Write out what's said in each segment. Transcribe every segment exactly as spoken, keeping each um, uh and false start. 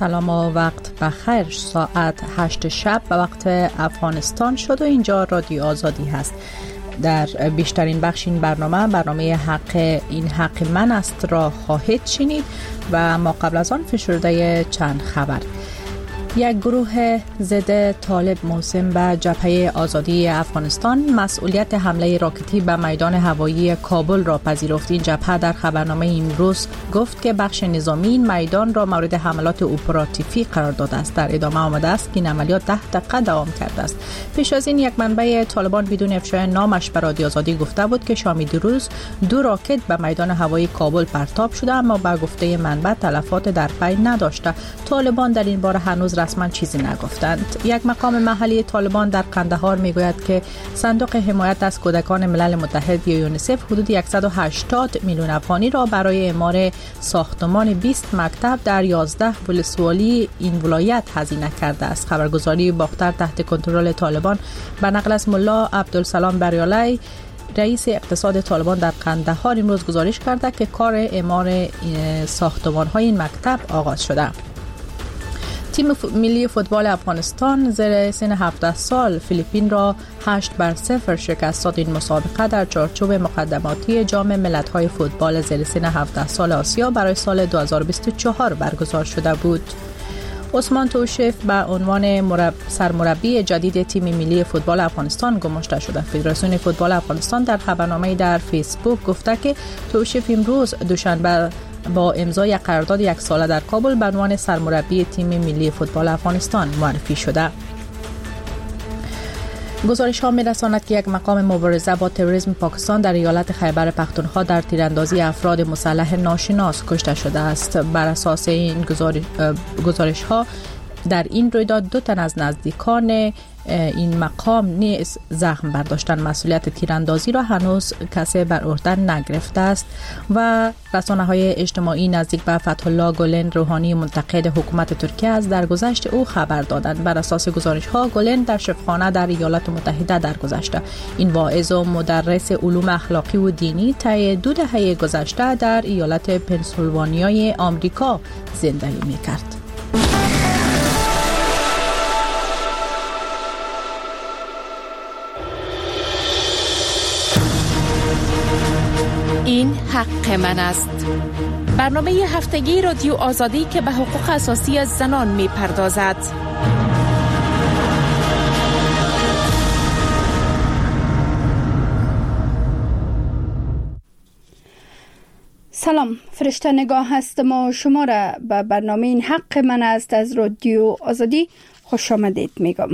سلام و وقت بخیر. ساعت هشت شب به وقت افغانستان شد و اینجا رادیو آزادی هست. در بیشترین بخش این برنامه برنامه حق این حق من است را خواهید شنید و ما قبل از آن فشرده چند خبر. یک گروه ضد طالب موسم به جبهه آزادی افغانستان مسئولیت حمله راکتی به میدان هوایی کابل را پذیرفت. این جبهه در خبرنامه امروز گفت که بخش نظامی این میدان را مورد حملات اپراتیفی قرار داده است. در ادامه آمده است که این عملیات ده دقیقه دوام کرده است. پیش از این یک منبع طالبان بدون افشای نامش به رادیو آزادی گفته بود که شام دیروز دو راکت به میدان هوایی کابل پرتاب شده، اما با گفته منبع تلفات در پی نداشته. طالبان در این باره هنوز رسما چیزی نگفتند. یک مقام محلی طالبان در قندهار میگوید که صندوق حمایت از کودکان ملل متحد یا یونیسف حدود صد و هشتاد میلیون افغانی را برای اعمار ساختمان بیست مکتب در یازده ولسوالی این ولایت هزینه کرده است. خبرگزاری باختر تحت کنترل طالبان به نقل از ملا عبدالسلام بریالی رئیس اقتصاد طالبان در قندهار امروز گزارش کرده که کار اعمار ساختمان‌های این مکتب آغاز شده. تیم ملی فوتبال افغانستان زیر سن هفده سال فیلیپین را هشت بر صفر شکست داد. این مسابقه در چارچوب مقدماتی جام ملت‌های فوتبال زیر سن هفده سال آسیا برای سال دو هزار و بیست و چهار برگزار شده بود. عثمان توشیف به عنوان مرب... سرمربی جدید تیم ملی فوتبال افغانستان گماشته شده. فدراسیون فوتبال افغانستان در خبرنامه‌ای در فیسبوک گفته که توشیف امروز دوشنبه با امضای قرارداد یک ساله در کابل به عنوان سرمربی تیم ملی فوتبال افغانستان معرفی شده. گزارش ها می رساند که یک مقام مبارزه با تروریسم پاکستان در ایالت خیبر پختونخوا در تیراندازی افراد مسلح ناشناس کشته شده است. بر اساس این گزارش, گزارش ها در این رویداد دو تن از نزدیکان این مقام نیز زخم برداشتن. مسئولیت تیراندازی را هنوز کسی بر عهده نگرفته است و رسانه‌های اجتماعی نزدیک به فتح الله گولن روحانی منتقد حکومت ترکیه از درگذشت او خبر دادند. بر اساس گزارش‌ها گولن در شفاخانه در ایالات متحده درگذشته. این واعظ و مدرس علوم اخلاقی و دینی طی دو دهه گذشته در ایالت پنسیلوانیای آمریکا زندگی می‌کرد. این حق من است. برنامه هفتگی رادیو آزادی که به حقوق اساسی از زنان می پردازد. سلام، فرشته نگاه هستم و شما را به برنامه این حق من است از رادیو آزادی خوش آمدید میگم.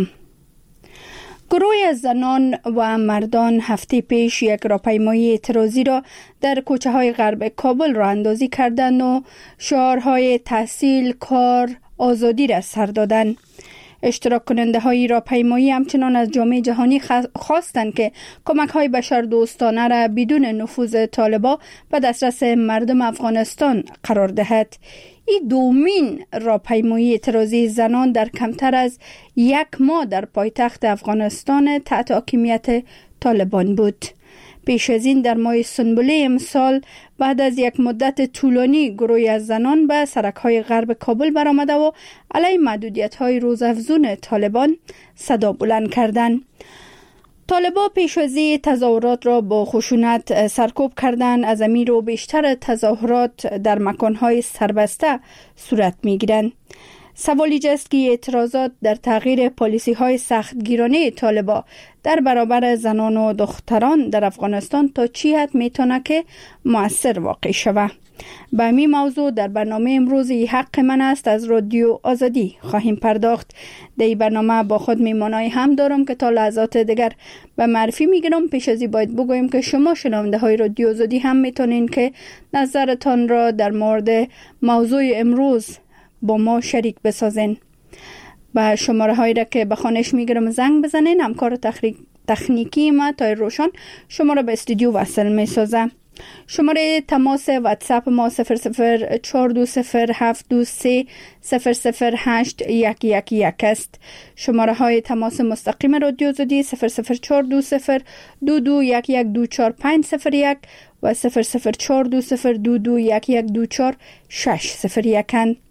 گروهی از زنان و مردان هفته پیش یک راهپیمایی اعتراضی را در کوچه های غرب کابل راه اندازی کردند و شعارهای تحصیل، کار، آزادی را سر دادند. اشتراک کننده های راهپیمایی همچنان از جامعه جهانی خواستند که کمک های بشردوستانه را بدون نفوذ طالبان به دسترس مردم افغانستان قرار دهد. این دومین راهپیمایی اعتراضی زنان در کمتر از یک ماه در پایتخت افغانستان تحت حاکمیت طالبان بود. پیش از این در ماه سنبله امسال بعد از یک مدت طولانی گروهی از زنان به سرک‌های غرب کابل برآمده و علیه محدودیت‌های روزافزون طالبان صدا بلند کردند. طالبان پیش از این تظاهرات را با خشونت سرکوب کردند. از همین رو بیشتر تظاهرات در مکان‌های سربسته صورت می‌گیرند. سوال ایجاد است که اعتراضات در تغییر پالیسی‌های سختگیرانه طالبان در برابر زنان و دختران در افغانستان تا چی حد میتونه که مؤثر واقع شود. به همین موضوع در برنامه امروز حق من است از رادیو آزادی خواهیم پرداخت. در این برنامه با خود میمانای هم دارم که تا لحظات دیگر به معرفی میگیرم. پیش از این باید بگویم که شما شنونده های رادیو آزادی هم میتونین که نظرتان را در مورد موضوع امروز با ما شریک بسازین. با شماره هایی را که به خانش میگیرم زنگ بزنین. همکار تکنیکی ما تای روشن شما را به استودیو وصل میسازم. شماره تماس واتساپ ما صفر صفر چهار دو صفر هفت دو سه صفر صفر هشت یک یک یک است. شماره های تماس مستقیم رادیو آزادی صفر صفر چهار دو صفر دو دو یک یک دو چهار پنج صفر یک و صفر صفر چهار دو صفر دو دو یک یک دو چهار شش صفر یک.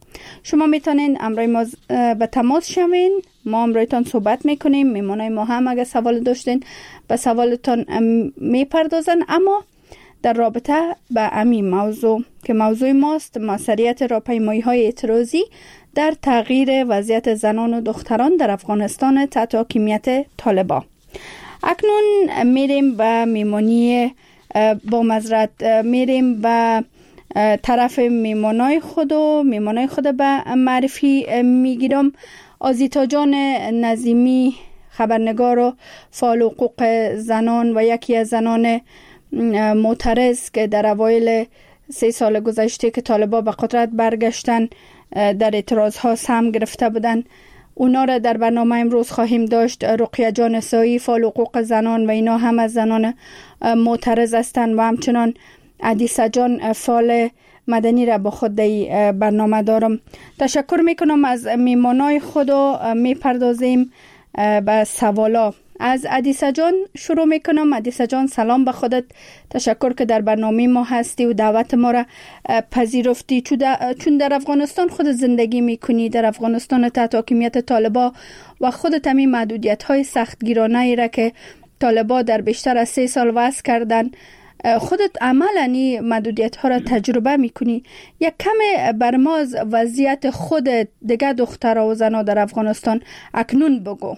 شما میتونین امروی ما به تماس شوین، ما امرویتان صحبت میکنیم. میمانای ما هم اگه سوال داشتین به سوالتان میپردازن. اما در رابطه به همین موضوع که موضوع ماست، موثریت راهپیمایی های اعتراضی در تغییر وضعیت زنان و دختران در افغانستان تحت حاکمیت طالبان. اکنون میریم به میمانی با مزرعت، میریم به طرف میمانای خود و میمانای خود به معرفی میگیرم. آزیتا جان نظیمی، خبرنگار و فعال حقوق زنان و یکی از زنان معترض که در اوایل سه سال گذشته که طالبان به قدرت برگشتن در اعتراض ها سهم گرفته بودن، اونا را در برنامه امروز خواهیم داشت. رقیه جان سایی، فعال حقوق زنان و اینا هم از زنان معترض هستند و همچنان عدیسه جان فعال مدنی را با خود در برنامه دارم. تشکر میکنم از میمانای خود و میپردازیم به سوالا. از عدیسه جان شروع میکنم. عدیسه جان سلام به خودت، تشکر که در برنامه ما هستی و دعوت ما را پذیرفتی. چون در افغانستان خود زندگی میکنی، در افغانستان تحت حاکمیت طالبان و خودت همین محدودیت های سختگیرانه ای را که طالبان در بیشتر از سه سال وضع کردن، خودت عملاً این محدودیت ها را تجربه میکنی. یک کم بر ما از وضعیت خودت، دیگه دخترها و زنها در افغانستان اکنون بگو.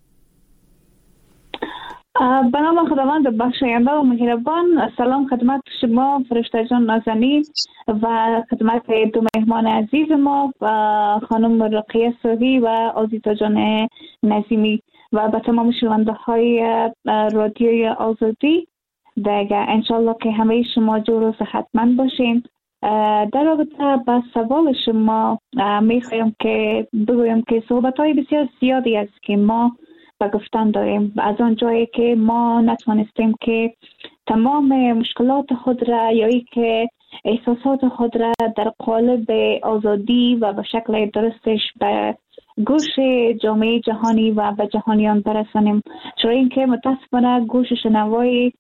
به نام خداوند بخشاینده و مهربان. سلام خدمت شما فرشته جان نازنین و خدمت دو مهمان عزیز ما و خانم رقیه سوهی و آزیتا جان نظیمی و به تمام شنونده های رادیوی آزادی. دیگه انشالله که همه شما جور و صحتمند باشین. در رابطه با سوال شما میخوایم که بگویم که صحبت های بسیار زیادی است که ما و گفتن داریم. از آن جایی که ما نتوانستیم که تمام مشکلات خود را یا ای که احساسات خود را در قالب آزادی و به شکل درستش به گوش جامعه جهانی و به جهانیان برسانیم، چرا اینکه متاسفانه گوش شنوای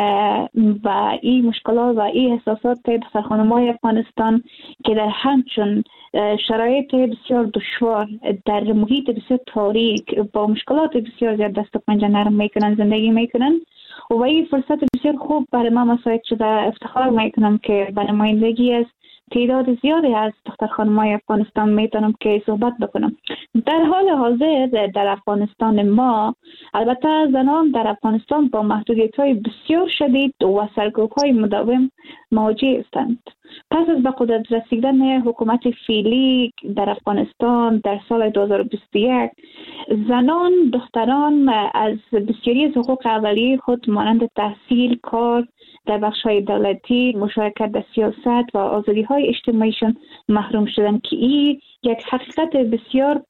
و این مشکلات و این احساسات دختر خانم‌های افغانستان که در همچون شرایط بسیار دشوار در محیط بسیار تاریک با مشکلات بسیار زیاد دست و پنجه نرم میکنن زندگی میکنن و این فرصت بسیار خوب برای ما مساعد شده. افتخار میکنم که به نمایندگی از تعداد زیادی از دختر خانم‌های افغانستان میتونم که صحبت بکنم. در حال حاضر در افغانستان ما، البته زنان در افغانستان با محدودیت‌های بسیار شدید و سرکوب‌های مداوم مواجه هستند. پس از به قدرت رسیدن حکومت فعلی در افغانستان در سال دو هزار و بیست و یک، زنان دختران از بسیاری از حقوق اولیه خود مانند تحصیل، کار در بخش‌های دولتی، مشارکت در سیاست و آزادی‌های اجتماعیشان محروم شدن که این یک حقیقت بسیار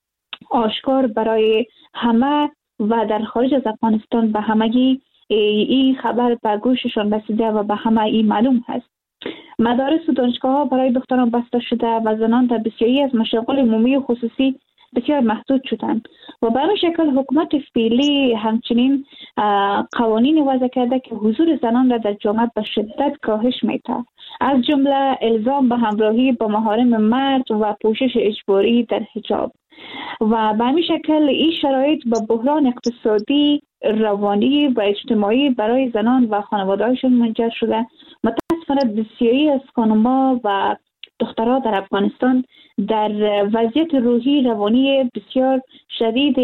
آشکار برای همه و در خارج از افغانستان به همگی این خبر به گوششان رسیده و به همه این معلوم هست. مدارس و دانشگاه‌ها برای دختران بسته شده و زنان در بسیاری از مشاغل عمومی و خصوصی بسیار محدود شدند و به همین شکل حکومت فعلی همچنین قوانین وضع کرده که حضور زنان را در جامعه به شدت کاهش میده، از جمله الزام به همراهی با محارم مرد و پوشش اجباری در حجاب. و به همین شکل این شرایط با بحران اقتصادی، روانی و اجتماعی برای زنان و خانواده‌هایشان منجر شده. متاسفانه بسیاری از خانم‌ها و دخترها در افغانستان در وضعیت روحی روانی بسیار شدید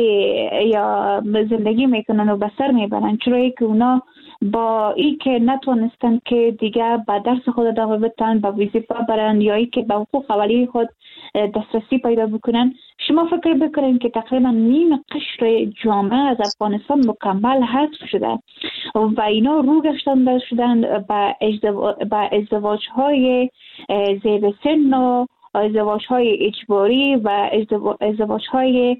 یا زندگی میکنن و بسر میبرن، چرا که اونا با ای که نتونستن که دیگه با درس خود ادامه بدن، با وظیفه برن یا ای که با حقوق اولیه خود دسترسی پیدا بکنن. شما فکر بکنید که تقریبا نیم قشر جامعه از افغانستان مکمل حذف شده و اینا رو گشتن شدن با ازدواج های زیر سن و ازدواج های اجباری و ازدواج های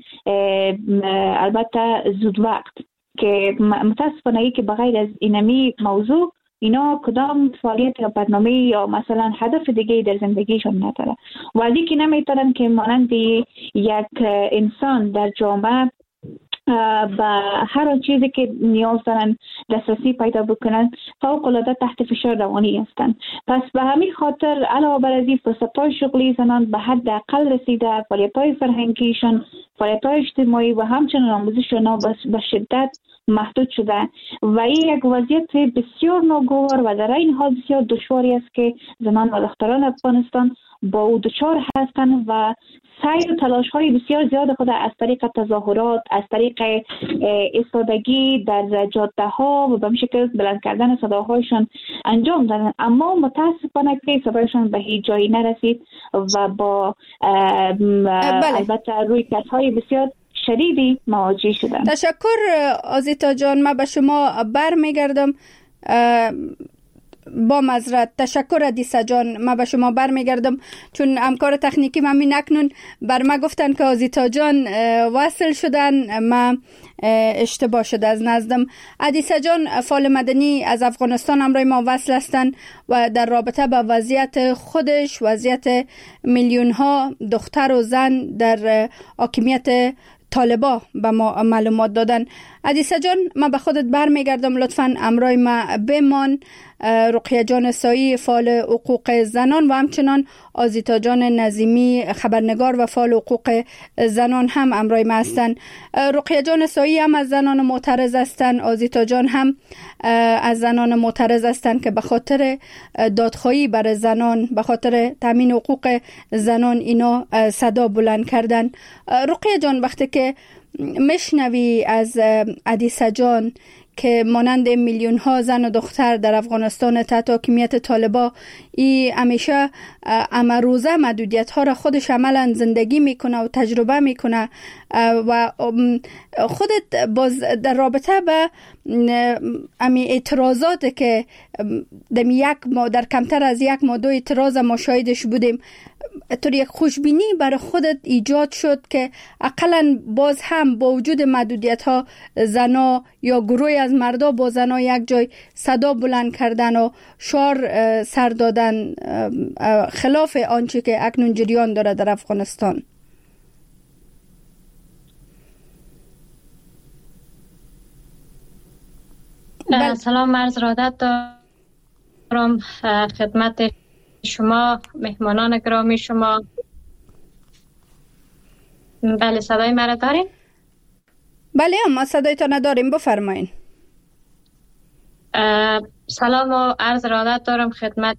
البته زود وقت که متاسفانه ای که بغیر از اینمی موضوع اینا کدام فعالیت یا برنامه یا مثلا هدف دیگه در زندگیشون نداره، ولی که نمیتونن که مانند یک انسان در جامعه به هر چیزی که نیاز دارن دسترسی پیدا بکنن فوق العاده تحت فشار روانی هستند. پس به همین خاطر علاوه بر از این فرصت‌های شغلی زنان به حد اقل رسیده، فعالیت‌های فرهنگیشون، فعالیت‌های اجتماعی و همچنین آموزش آنها به شدت محدود شده و این یک وضعیت بسیار ناگوار و در این حال بسیار دشواری است که زنان و دختران افغانستان با او دچار هستند و سعی و تلاش های بسیار زیاد خود از طریق تظاهرات، از طریق ایستادگی در جاده ها و به این شکل بلند کردن صداهایشان انجام دادن، اما متاسفانه که صدایشان به هیچ جایی نرسید و با البته روی کس‌های بسیار شدیدی مواجه شدن. تشکر آزیتا جان. من به شما بر میگردم. با معذرت، تشکر ادیسا جان. من به شما بر میگردم چون همکار تکنیکی من می نکنون بر ما گفتن که آزیتا جان وصل شدن، من اشتباه شده از نزدم. ادیسا جان فعال مدنی از افغانستان همراه ما وصل هستند و در رابطه با وضعیت خودش، وضعیت میلیون ها دختر و زن در حاکمیت طالبا به ما معلومات دادن. ادیسا جان من به خودت بر میگردم، لطفاً همراه ما بمان. رقیه جان سایی فعال حقوق زنان و همچنان آزیتا جان نظیمی خبرنگار و فعال حقوق زنان هم همراه ما هستند. رقیه جان سایی هم از زنان معترض هستند، آزیتا جان هم از زنان معترض هستند که به خاطر دادخواهی بر زنان، به خاطر تامین حقوق زنان اینا صدا بلند کردن. رقیه جان وقتی که میشنوی از ادیسا جان که مانند میلیون ها زن و دختر در افغانستان تحت حاکمیت طالبا ای همیشه امروزه محدودیت ها را خودش عملا زندگی میکنه و تجربه میکنه و خودت باز در رابطه به امی اعتراضات که در یک ما در کمتر از یک ماه دو اعتراض ما شاهدش بودیم، طور یک خوشبینی برای خودت ایجاد شد که اقلا باز هم با وجود محدودیت ها زنا یا گروهی از مردا با زنا یک جای صدا بلند کردن و شعار سر دادن خلاف آنچه که اکنون جریان داره در افغانستان؟ بل... سلام عرض ارادت دارم خدمت شما مهمانان گرامی شما. بله صدای مرا دارین؟ بله ما صدایتان نداریم، بفرمایین. سلام و عرض ارادت دارم خدمت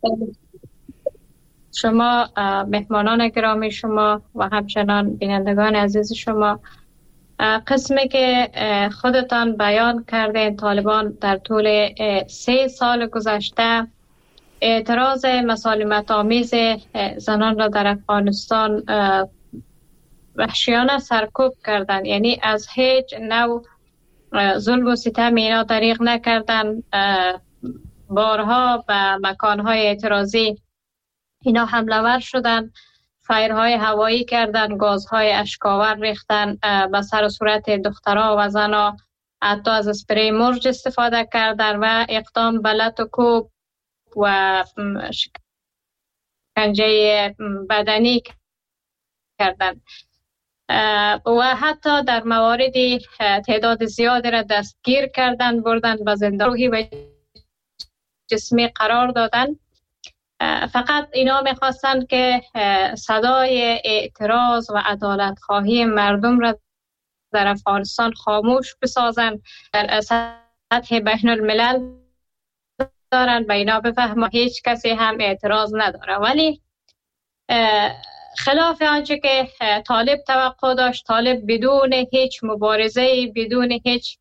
شما مهمانان گرامی شما و همچنان بینندگان عزیز شما. قسمی که خودتان بیان کردین طالبان در طول سه سال گذشته اعتراض مسالمت آمیز زنان را در افغانستان وحشیانه سرکوب کردند، یعنی از هیچ نوع ظلم و ستم اینا دریغ نکردند. بارها به مکانهای اعتراضی اینا حمله ور شدند، فایرهای هوایی کردند، گازهای اشکاور ریختند به سر و صورت دخترها و زنها، حتی از اسپری مرج استفاده کردند و اقدام به لط و کوب و شکنجه بدنی کردند و حتی در مواردی تعداد زیادی را دستگیر کردند، بردند به زندان روحی و جسمی قرار دادند. فقط اینا میخواستند که صدای اعتراض و عدالت خواهی مردم را در افغانستان خاموش بسازند. در سطح بین الملل دارن به اینا بفهمن هیچ کسی هم اعتراض نداره، ولی خلاف آنچه که طالب توقع داشت، طالب بدون هیچ مبارزه، بدون هیچ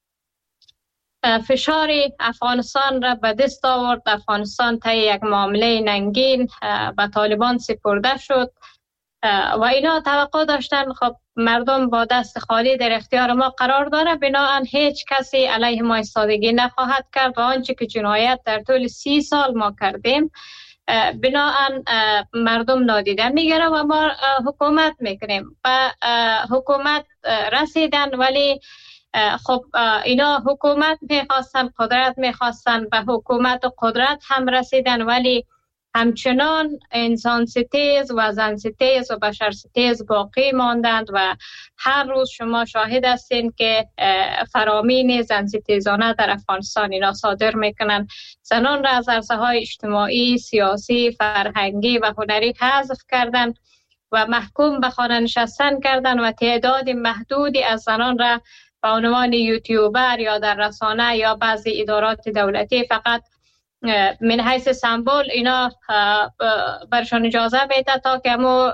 فشاری افغانستان را به دست آورد. افغانستان طی یک معامله ننگین به طالبان سپرده شد و اینا توقع داشتن خب مردم با دست خالی در اختیار ما قرار داره، بنابراین هیچ کسی علیه ما ایستادگی نخواهد کرد و آنچه که جنایت در طول سی سال ما کردیم بنابراین مردم نادیده میگیره و ما حکومت میکنیم. و حکومت رسیدن، ولی خب اینا حکومت میخواستن، قدرت میخواستن، به حکومت و قدرت هم رسیدن، ولی همچنان انسان ستیز و زن ستیز و بشر ستیز باقی ماندند و هر روز شما شاهد هستین که فرامین زن ستیزانه در افغانستان اینا صادر میکنن. زنان را از عرصه های اجتماعی، سیاسی، فرهنگی و هنری حذف کردن و محکوم به خانه نشستن کردن و تعداد محدودی از زنان را به عنوان یوتیوبر یا در رسانه یا بعضی ادارات دولتی فقط من حیث سمبل اینا برشان اجازه میده تا که مو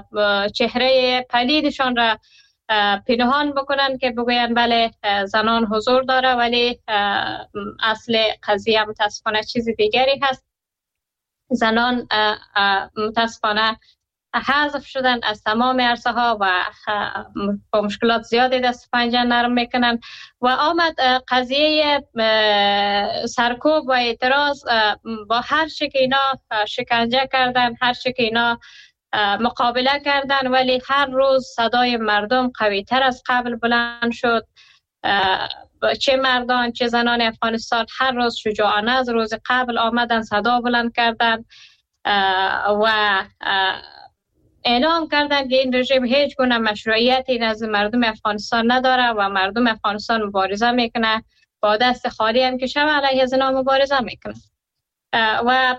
چهره پلیدشان را پنهان بکنن که بگوین بله زنان حضور داره، ولی اصل قضیه متاسفانه چیز دیگری هست. زنان متاسفانه حذف شدن از تمام عرصه ها و با مشکلات زیادی دست پنجه نرم میکنن و آمد قضیه سرکوب و اعتراض با هر چی که اینا شکنجه کردن، هر چی که اینا مقابله کردن، ولی هر روز صدای مردم قوی تر از قبل بلند شد. چه مردان چه زنان افغانستان هر روز شجاعانه از روز قبل آمدن صدا بلند کردن و اعلام کردن که این رژیم هیچ گونه مشروعیتی نزد مردم افغانستان نداره و مردم افغانستان مبارزه میکنه، با دست خالی هم که شب علیه زنا مبارزه میکنه. و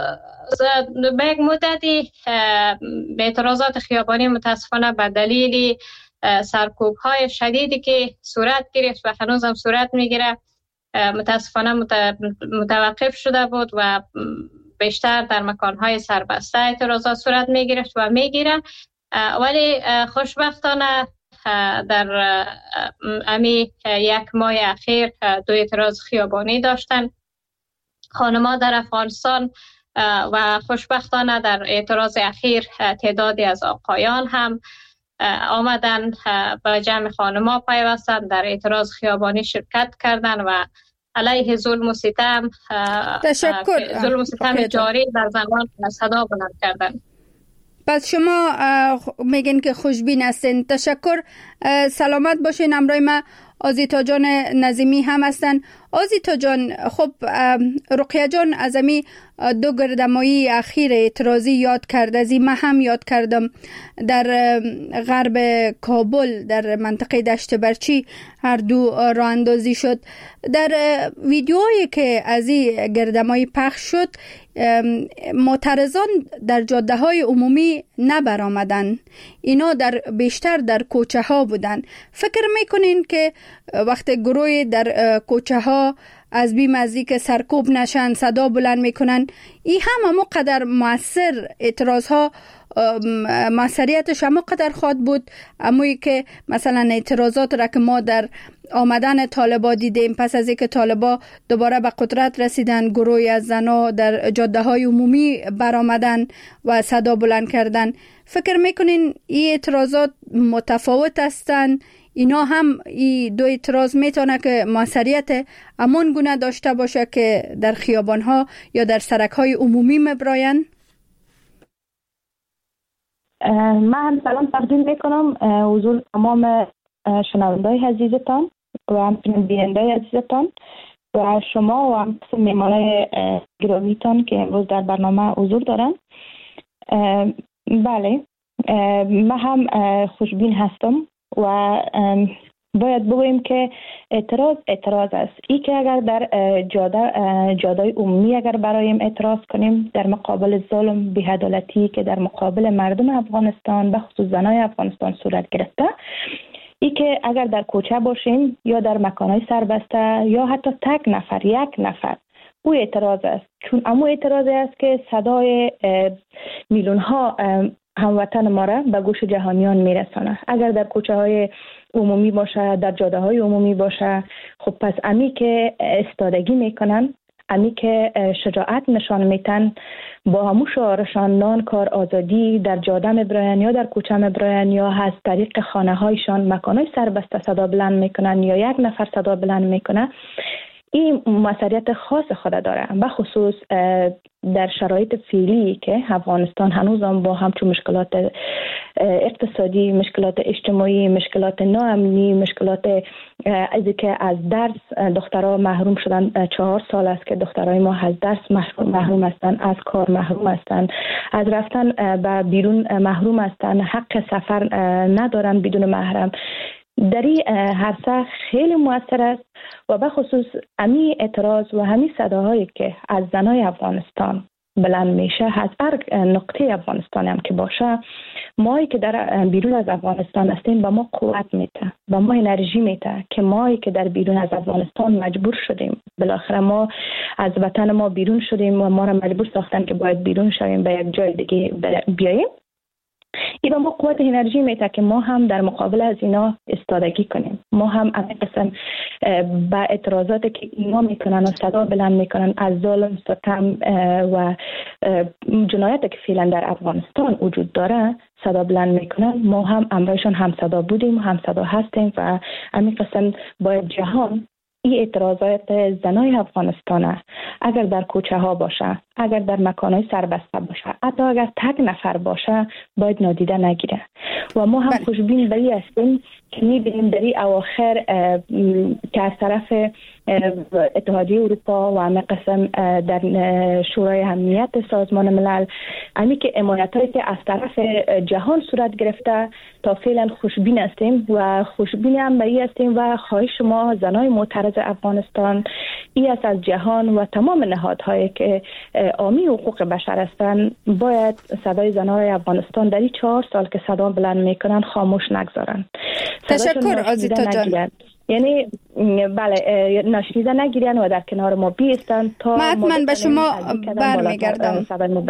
به یک مدتی اعتراضات خیابانی متاسفانه به دلیل سرکوب های شدیدی که صورت گرفت و هنوز هم صورت میگیره متاسفانه متوقف شده بود و بیشتر در مکانهای سربسته اعتراضات صورت می گرفت و می گیره، ولی خوشبختانه در امی یک ماه اخیر دو اعتراض خیابانی داشتن خانم‌ها در افغانستان و خوشبختانه در اعتراض اخیر تعدادی از آقایان هم آمدن به جمع خانم‌ها پیوستن، در اعتراض خیابانی شرکت کردن و علیه ظلم و ستم تشکر ظلم و ستم جاری در زنان صدا بلند کردن. پس شما میگین که خوشبین هستین. تشکر، سلامت باشین. همراه ما آزیتا جان نظیمی هم هستن. آزیتا جان، خب رقیه جان از امی دو گردمایی اخیر اعتراضی یاد کرده، از من هم یاد کردم در غرب کابل در منطقه دشت برچی هر دو راه اندازی شد. در ویدیوهایی که از این گردمایی پخش شد معترضان در جاده های عمومی نبرآمدن، اینا در بیشتر در کوچه ها بودن. فکر میکنین که وقت گروه در کوچه ها از بیم از این که سرکوب نشن صدا بلند میکنن، این هم همو قدر مؤثر اعتراض ها مؤثریتش همو قدر خواد بود اموی که مثلا اعتراضات را که ما در آمدن طالبا دیدیم پس از اینکه طالبا دوباره به قدرت رسیدن، گروهی از زنا در جاده های عمومی برآمدن و صدا بلند کردن. فکر میکنین این اعتراضات متفاوت هستن؟ اینا هم این دو اعتراض میتونه که موثریت همون گونه داشته باشه که در خیابان ها یا در سرک های عمومی مبراین؟ من سلام تقدیم میکنم حضور تمام شنوندای عزیزتان و همچنین بینندای عزیزتان و شما و همچنین میهمانای گرامیتان که امروز در برنامه حضور دارن. بله، من هم خوشبین هستم و باید بگوییم که اعتراض اعتراض است. ای که اگر در جاده جاده‌های عمومی اگر برایم اعتراض کنیم در مقابل ظلم بی‌عدالتی که در مقابل مردم افغانستان به خصوص زنای افغانستان صورت گرفته، ای که اگر در کوچه باشیم یا در مکانهای سربسته یا حتی تک نفر یک نفر، او اعتراض است، چون امو اعتراضی است که صدای میلیون ها هموطن ما را به گوش جهانیان میرسانه. اگر در کوچه های عمومی باشه، در جاده های عمومی باشه، خب پس امی که استادگی میکنن، امی که شجاعت نشان میتن، با همو شعارشان نان کار آزادی در جاده مبراین یا در کوچه مبراین یا از طریق خانه هایشان مکانهای سربسته صدا بلند میکنن یا یک نفر صدا بلند میکنه، این مسئولیت خاص خود داره. به خصوص در شرایط فعلی که افغانستان هنوز هم با همچون مشکلات اقتصادی، مشکلات اجتماعی، مشکلات ناامنی، مشکلات از که از درس دخترها محروم شدن. چهار سال است که دخترای ما از درس محروم هستند، از کار محروم هستند، از رفتن به بیرون محروم هستند، حق سفر ندارن بدون محرم. در این عرصه خیلی مؤثر است و به خصوص امی اعتراض و همی صداهایی که از زنای افغانستان بلند میشه، از هر نقطه افغانستان هم که باشه، مایی که در بیرون از افغانستان هستیم به ما قوت میده، به ما انرژی میده که مایی که در بیرون از افغانستان مجبور شدیم، بالاخره ما از وطن ما بیرون شدیم و ما را مجبور ساختن که باید بیرون شویم به یک جای دیگه بیاییم. این به ما قوت انرژی میده که ما هم در مقابل از اینا استادگی کنیم. ما هم همین قسم با اعتراضات که اینا میکنن و صدا بلند میکنن از ظلم، ستم و جنایت که فعلا در افغانستان وجود داره صدا بلند میکنن، ما هم امرایشان هم صدا بودیم و هم صدا هستیم و همین قسم باید جهان این اعتراضات زنای افغانستان اگر در کوچه ها باشه، اگر در مکانهای سربسته باشه، حتی اگر تک نفر باشه، باید نادیده نگیره. و ما هم خوشبین بری هستیم که میبینیم در این اواخر که از طرف اتحادیه اروپا و همه قسم در شورای امنیت سازمان ملل، همی که حمایت هایی که از طرف جهان صورت گرفته، تا فعلا خوشبین هستیم و خوشبین هم بری هستیم و خواهش شما زنای معترض افغانستان ای است از جهان و تمام نهادهایی که حامی حقوق بشر هستند باید صدای زنای افغانستان در این چهار سال که صدا بلند میکنن خاموش نگذارن. تشکر آزیتا جان. یعنی بله ناشنیده نگیرن و در کنار ما بیستن تا من به شما برمیگردم.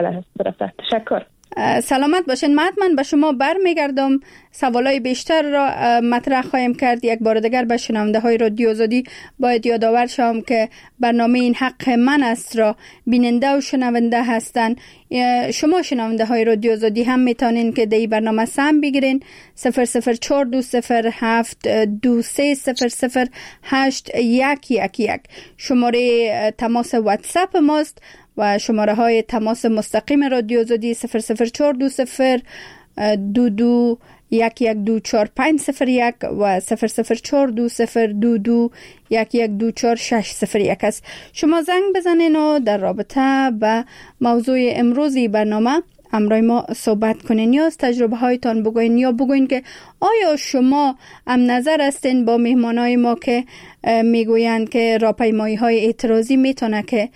تشکر. سلامت باشین. من به شما برمیگردم. سوالای بیشتر را مطرح خواهیم کرد. یک بار دیگر به شنونده های رادیو آزادی باید یادآور شوم که برنامه این حق من است را بیننده و شنونده هستند. شما شنونده های رادیو آزادی هم میتونین که دی برنامه سهم بگیرین. صفر صفر چهار دو صفر هفت دو سه صفر صفر هشت یک یک یک شماره تماس واتساپ ماست و شماره های تماس مستقیم رادیو آزادی صفر صفر چهار دو صفر دو دو یک یک دو چهار پنج صفر یک و صفر صفر چهار دو صفر دو دو یک یک دو چهار شش صفر یک است. شما زنگ بزنین و در رابطه با موضوع امروزی برنامه امروی ما صحبت کنین یا از تجربه هایتان بگوین یا بگوین که آیا شما هم نظر هستین با مهمانای ما که میگویند که راهپیمایی های اعتراضی میتونه که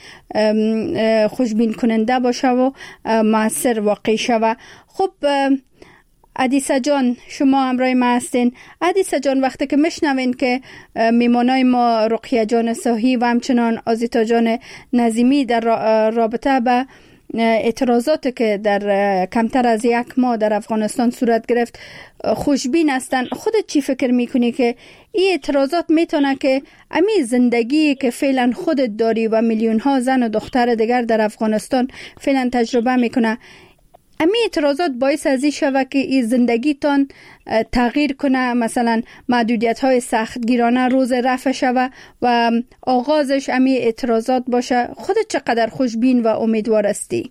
خوشبین کننده باشه و مؤثر واقع شوه. خب عدیسه جان شما همراه ما هستین. عدیسه جان وقتی که میشنوین که میمانای ما رقیه جان صاحی و همچنان آزیتا جان نظیمی در رابطه به اعتراضات که در کمتر از یک ماه در افغانستان صورت گرفت خوشبین هستن، خودت چی فکر میکنی که این اعتراضات میتونه که امی زندگی که فعلا خودت داری و میلیون ها زن و دختر دیگر در افغانستان فعلا تجربه میکنه، امی اعتراضات باعث ازی شوه که این زندگیتان تغییر کنه، مثلا محدودیت های سخت گیرانه روز رفع شوه و آغازش امی اعتراضات باشه؟ خودت چقدر خوشبین و امیدوار هستی؟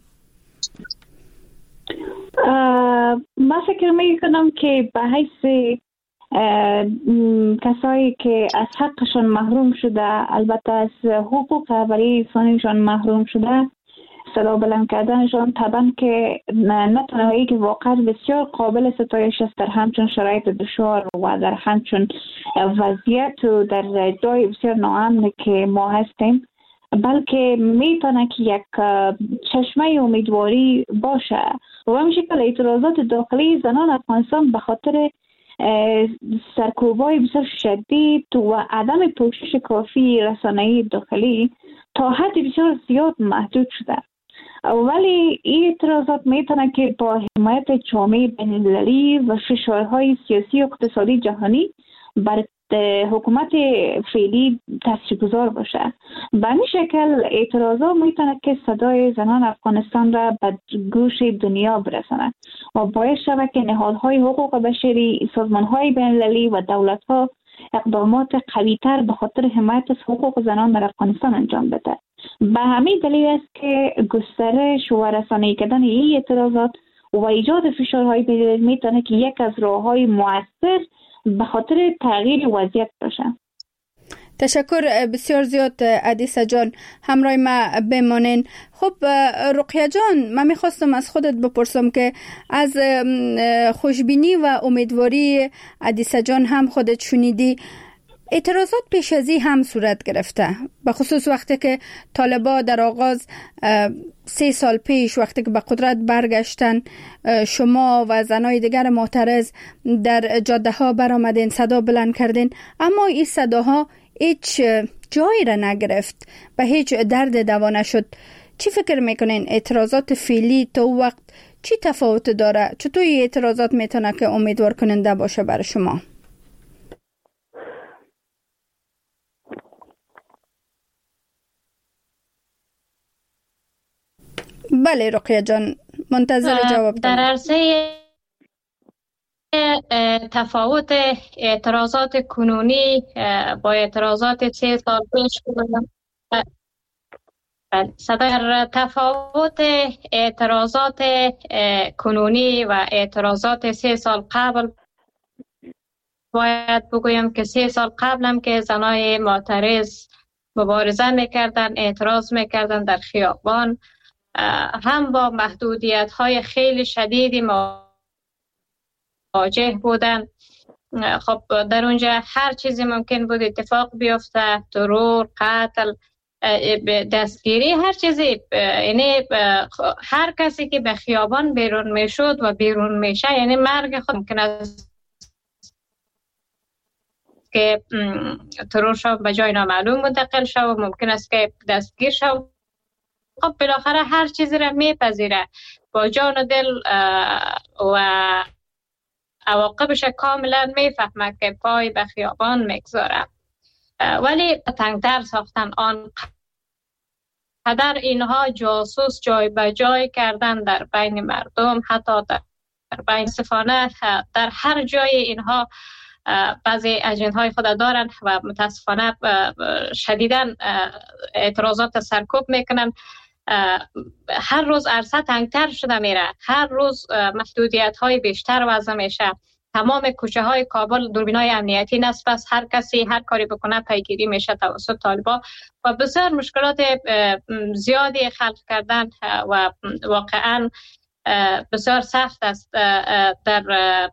من فکر می کنم که به حیث کسایی که از حقشون محروم شده، البته از حقوق برای انسانیشون محروم شده، صدا بلند کردنشان طبعا که نه تنهایی که واقعا بسیار قابل ستایش است در همچون شرایط دشوار و در همچون وضعیت و در جای بسیار ناامن که ما هستیم، بلکه میتونه که یک چشمه امیدواری باشه و همین شکل اعتراضات داخلی زنان افغانستان به خاطر سرکوبای بسیار شدید و عدم پوشش کافی رسانه‌ای داخلی تا حد بسیار زیاد محدود شده. ولی این اعتراضات میتونه که با حمایت جامعه بین‌المللی و فشارهای سیاسی و اقتصادی جهانی بر حکومت فعلی تاثیرگذار باشه. به این شکل اعتراضات میتونه که صدای زنان افغانستان را به گوش دنیا برسانه و باعث شود که نهادهای حقوق بشری، سازمانهای بین‌المللی و دولت‌ها اقدامات قوی‌تر به خاطر حمایت از حقوق زنان در افغانستان انجام بده. به همین دلیل است که گسترش و رسانه‌ای کردن این اعتراضات و ایجاد فشارهای بین میتونه که یک از راههای مؤثر به خاطر تغییر وضعیت باشه. تشکر بسیار زیاد عدیسه جان، همراه ما بمانین. خب رقیه جان، من میخواستم از خودت بپرسم که از خوشبینی و امیدواری عدیسه جان هم خودت شنیدی، اعتراضات پیش ازی هم صورت گرفته، به خصوص وقتی که طالبا در آغاز سه سال پیش وقتی که به قدرت برگشتن، شما و زنای دیگر معترض در جاده ها برآمدین، صدا بلند کردین، اما این صداها هیچ جایی را نگرفت، به هیچ درد دوا نشد. چی فکر میکنین اعتراضات فعلی تا وقت چی تفاوت داره؟ چطور این اعتراضات میتونه که امیدوار کننده باشه برای شما؟ بله رقیه جان، منتظر جواب در عرصه تفاوت اعتراضات کنونی با اعتراضات سه سال پیش در تفاوت اعتراضات کنونی و اعتراضات سه سال قبل باید بگویم که سه سال قبل هم که زنای معترض مبارزه میکردن، اعتراض میکردن در خیابان، هم با محدودیت های خیلی شدیدی مواجه بودن. خب در اونجا هر چیزی ممکن بود اتفاق بیفته، ترور، قتل، دستگیری، هر چیزی، یعنی هر کسی که به خیابان بیرون میشد و بیرون میشه یعنی مرگ خود ممکن است که ترور شو، به جای نامعلوم منتقل شو، ممکن است که دستگیر شو. خب بالاخره هر چیزی را میپذیره، با جان و دل و عواقبش کاملا میفهمه که پای به خیابان میگذاره. ولی تنگتر ساختن، آن قدر اینها جاسوس جای به جای کردن در بین مردم، حتی در بین صفانه در هر جای اینها بعضی اجندهای خود دارن و متاسفانه شدیداً اعتراضات سرکوب میکنن. هر روز عرصه تنگتر شده میره، هر روز محدودیت های بیشتر وضع میشه. تمام کوچه های کابل دوربین های امنیتی نصب است، هر کسی هر کاری بکنه پیگیری میشه توسط طالبان و بسیار مشکلات زیادی خلق کردن و واقعا بسیار سخت است در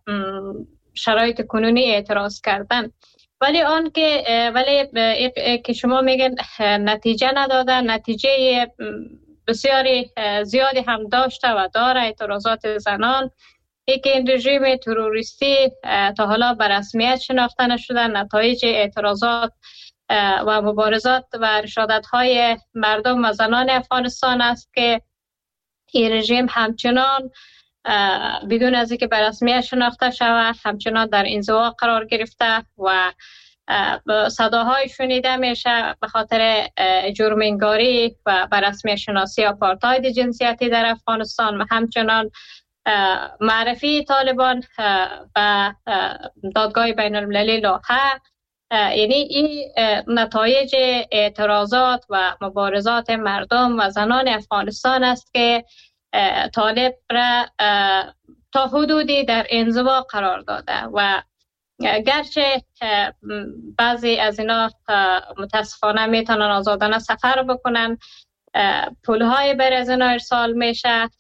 شرایط کنونی اعتراض کردن. ولی آن که ولی که شما میگن نتیجه ندادن، نتیجه بسیاری زیادی هم داشته و داره اعتراضات زنان. ای که این رژیم تروریستی تا حالا به رسمیت شناخته نشده، نتایج اعتراضات و مبارزات و رشادت های مردم و زنان افغانستان است که این رژیم همچنان بدون از اینکه به رسمیت شناخته شود همچنان در انزوا قرار گرفته و صداهای شنیده میشه به خاطر جرم انگاری و به رسمیت شناسی آپارتاید جنسیتی در افغانستان و همچنان معرفی طالبان به دادگاه بین المللی لاهه. یعنی این نتایج اعتراضات و مبارزات مردم و زنان افغانستان است که طالب را تا حدودی در انزوا قرار داده و گرچه بعضی از اینا متاسفانه میتونن آزادانه سفر بکنن، پولهای بر از اینا ارسال میشه،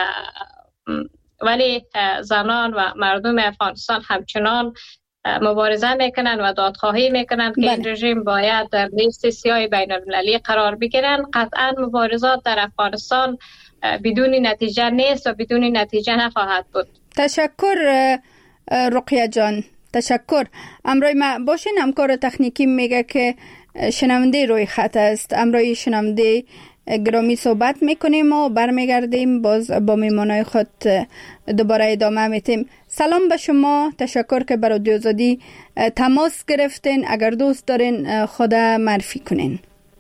ولی زنان و مردم افغانستان همچنان مبارزه میکنن و دادخواهی میکنن که این رژیم باید در لیست سیاه بین المللی قرار بگیرن. قطعا مبارزات در افغانستان بدون نتیجه نیست و بدون نتیجه نخواهد بود. تشکر رقیه جان، تشکر. امروی ما باشین، همکار تکنیکی میگه که شنونده روی خط است. امروی شنونده گرامی صحبت میکنیم و برمیگردیم باز با میمانای خود دوباره ادامه میتیم. سلام به شما، تشکر که برای رادیو آزادی تماس گرفتین. اگر دوست دارین خود معرفی کنین.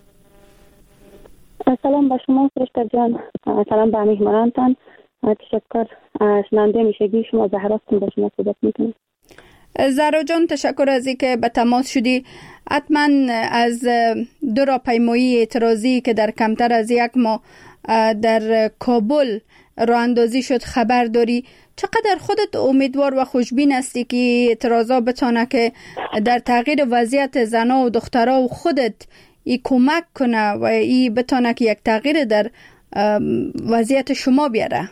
سلام به شما فرشته جان، سلام به میهمانانتان، تشکر. شنونده میشگی شما زهراستون با شما صحبت میکنم. زهرا جان تشکر از اینکه به تماس شدی. حتما از دو راهپیمایی اعتراضی که در کمتر از یک ماه در کابل راه اندازی شد خبر داری؟ چقدر خودت امیدوار و خوشبین هستی که اعتراضا بتانه که در تغییر وضعیت زنا و دخترها و خودت ای کمک کنه و ای بتانه که یک تغییر در وضعیت شما بیاره؟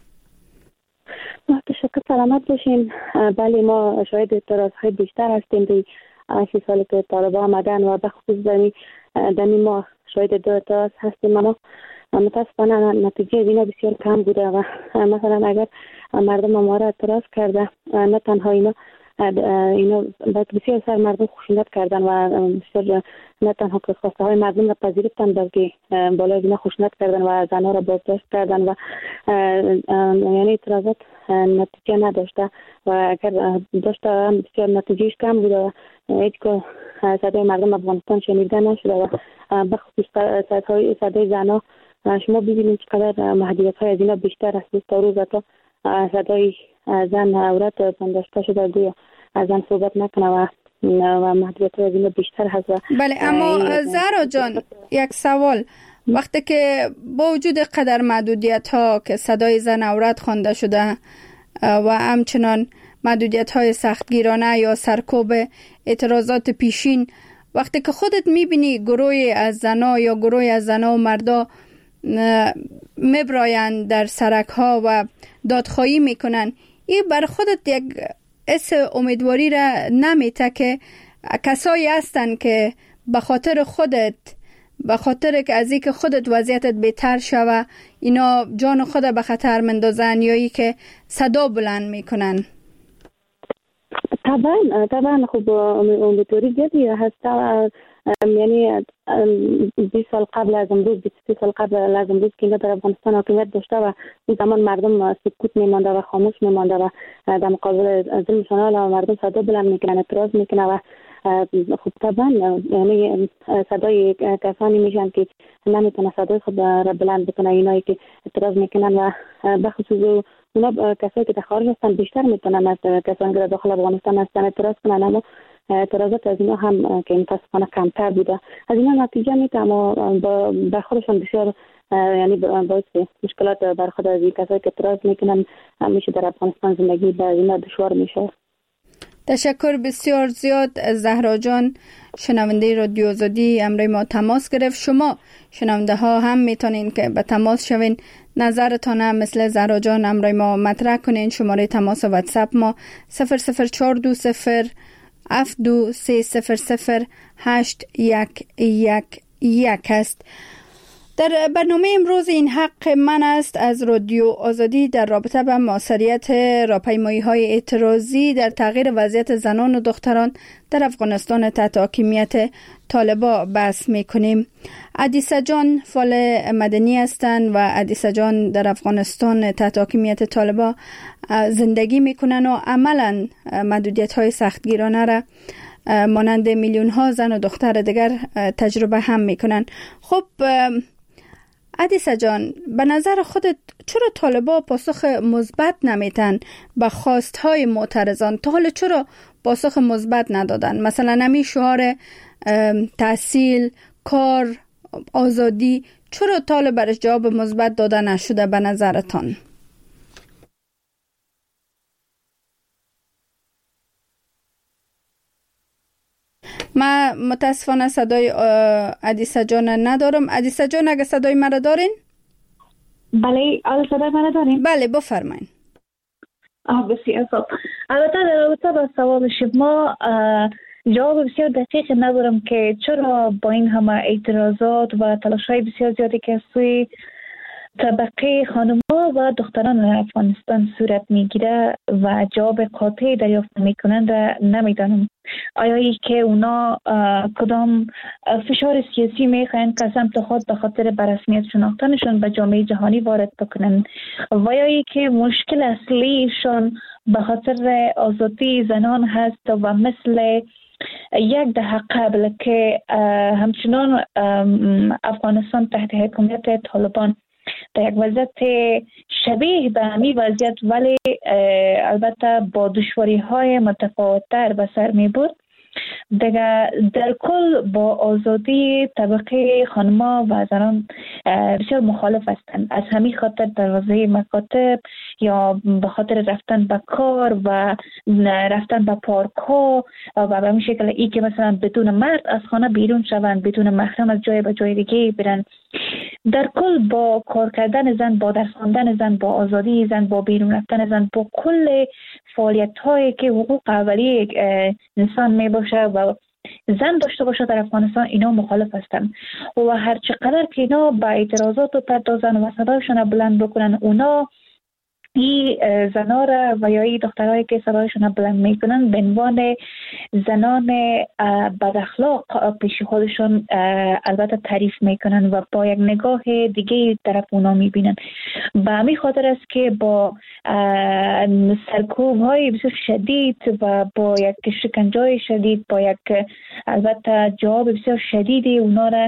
تشکر، سلامت باشین. بله، ما شاید اعتراضهای بیشتر هستیم در سی سالی که طالبان آمدن و بخصوص دنی دنی ما شاید دو اعتراض هستیم، اما متاسفانه نتیجه از اینا بسیار کم بوده و مثلا اگر مردم ما را اعتراض کرده، نه تنها اینا اینا بسیار سر مردم خشونت کردن و بسیار نه تنها که خواسته های مردم را پذیرفتن، بلکه بالای اینا خشونت کردن و زنها را بازداشت کردن و یعنی اعتراضات نتیجه نداشته و اگر داشته بسیار نتیجهش کم بوده و هیچ که صدای مردم افغانستان شنیده نشده و بخصوص صدای صدای زنها شما ببینید چقدر محدودیت های از اینا بیشتر است. تا روز تا صدای زن عورت پنداشته شده، گویا زن صحبت نکنه و و محدودیت های از اینا بیشتر هست. بله، اما زهرا جان یک سوال، وقتی که با وجود قدر محدودیت ها که صدای زن عورت خوانده شده و همچنان محدودیت های سختگیرانه یا سرکوب اعتراضات پیشین، وقتی که خودت میبینی گروهی از زنا یا گروهی از زنا و مردا میبرایند در سرک ها و دادخواهی میکنن، این بر خودت یک حس امیدواری را نمیته که کسایی هستن که به خاطر خودت، به خاطر که از اینکه خودت وضعیتت بهتر شوه، اینا جان خود به خطر مندازن یا ای که صدا بلند میکنن؟ طبعا طبعا خب امیدواری زیادی هست. یعنی بیست سال قبل از امروز، بیست سال قبل از امروز که اینا در افغانستان حاکمیت داشته و اون زمان مردم سکوت میمانده و خاموش میمانده و در مقابل ظلمشان و مردم صدا بلند میکنن، اعتراض میکنن و خب طبعا یعنی صدای کسانی میشن که نمیتونه صدای خود را بلند بکنه، اینایی که اعتراض میکنن و بخصوص اونا کسایی که در خارج هستن بیشتر میتونن از کسانی که در داخل افغانستان هستن اعتراض کنن، اما اعتراضات از اینا هم که متاسفانه کمتر بوده. از اینا نتیجه میده، اما بر خودشان بسیار یعنی باعث مشکلات بر خود از این کسایی که اعتراض میکنن همیشه در افغانستان زندگی بر اینا دشوار میشه. تشکر بسیار زیاد زهرا جان، شنونده رادیو آزادی امروز ما تماس گرفت. شما شنونده ها هم میتونین که به تماس شوین، نظرتان مثل زهرا جان امروز ما مطرح کنین. شماره تماس واتساپ ما صفر صفر چهار دو صفر هفت دو سه صفر صفر هشت یک یک یک است. در برنامه امروز این حق من است از رادیو آزادی در رابطه با موثریت راهپیمایی‌های اعتراضی در تغییر وضعیت زنان و دختران در افغانستان تحت حاکمیت طالبان بحث می‌کنیم. عدیسه جان فعال مدنی هستند و عدیسه جان در افغانستان تحت حاکمیت طالبان زندگی می‌کنند و عملاً محدودیت‌های سختگیرانه را مانند میلیون ها زن و دختر دیگر تجربه هم می‌کنند. خب عدیسه جان، به نظر خودت چرا طالبان پاسخ مثبت نمیتن به خواستهای معترضان؟ تا حالا چرا پاسخ مثبت ندادن؟ مثلا همین شعار تحصیل، کار، آزادی، چرا طالب برش جواب مثبت داده نشده به نظرتان؟ ما متاسفانه صدای عدیسه جان ندارم. عدیسه جان اگه صدای مرا دارین؟ بله، آل صدای مرا دارین؟ بله بفرمایین. آه بسیار خوب. البته در رابطه با سوال شما جواب بسیار دقیق ندارم که چرا با این همه اعتراضات و تلاش‌های بسیار زیادی که سوی طبقه خانم‌ها و دختران افغانستان صورت میگیره و جواب قاطع دریافت میکنند نمیدانم. آیا ای که اونا کدام فشار سیاسی میخواین که سمت خود به خاطر بررسمیت شناختنشون به جامعه جهانی وارد بکنن، و یا ای که مشکل اصلیشون به خاطر آزادی زنان هست و مثل یک دهه قبل که همچنان افغانستان تحت حکومت طالبان در یک وضعیت شبیه به همی وضعیت ولی البته با دشواری های متفاوت‌تر به سر می برد، دیگه در کل با آزادی طبقه خانما و زنان بسیار مخالف هستند. از همین خاطر دروازه مکاتب یا به خاطر رفتن به کار و رفتن به پارک ها و به همین شکل ای که مثلا بدون مرد از خانه بیرون شوند، بدون محرم از جای به جای دیگه برن. در کل با کار کردن زن، با درس خواندن زن، با آزادی زن، با بیرون رفتن زن، با کل فعالیت هایی که حقوق اولیه انسان می باشه و زن داشته باشه در افغانستان، اینا مخالف هستن و هر چقدر که اینا با اعتراضات و پردازن و صدایشون بلند بکنن، اونا این زنا را و یا این دخترهایی که صدایشون بلند میکنن به عنوان زنان بد اخلاق پیش خودشون البته تعریف میکنن و با یک نگاه دیگه طرف اونا میبینن. به همین خاطر است که با سرکوب های بسیار شدید و با یک شکنجه شدید، با یک البته جواب بسیار شدیدی اونا را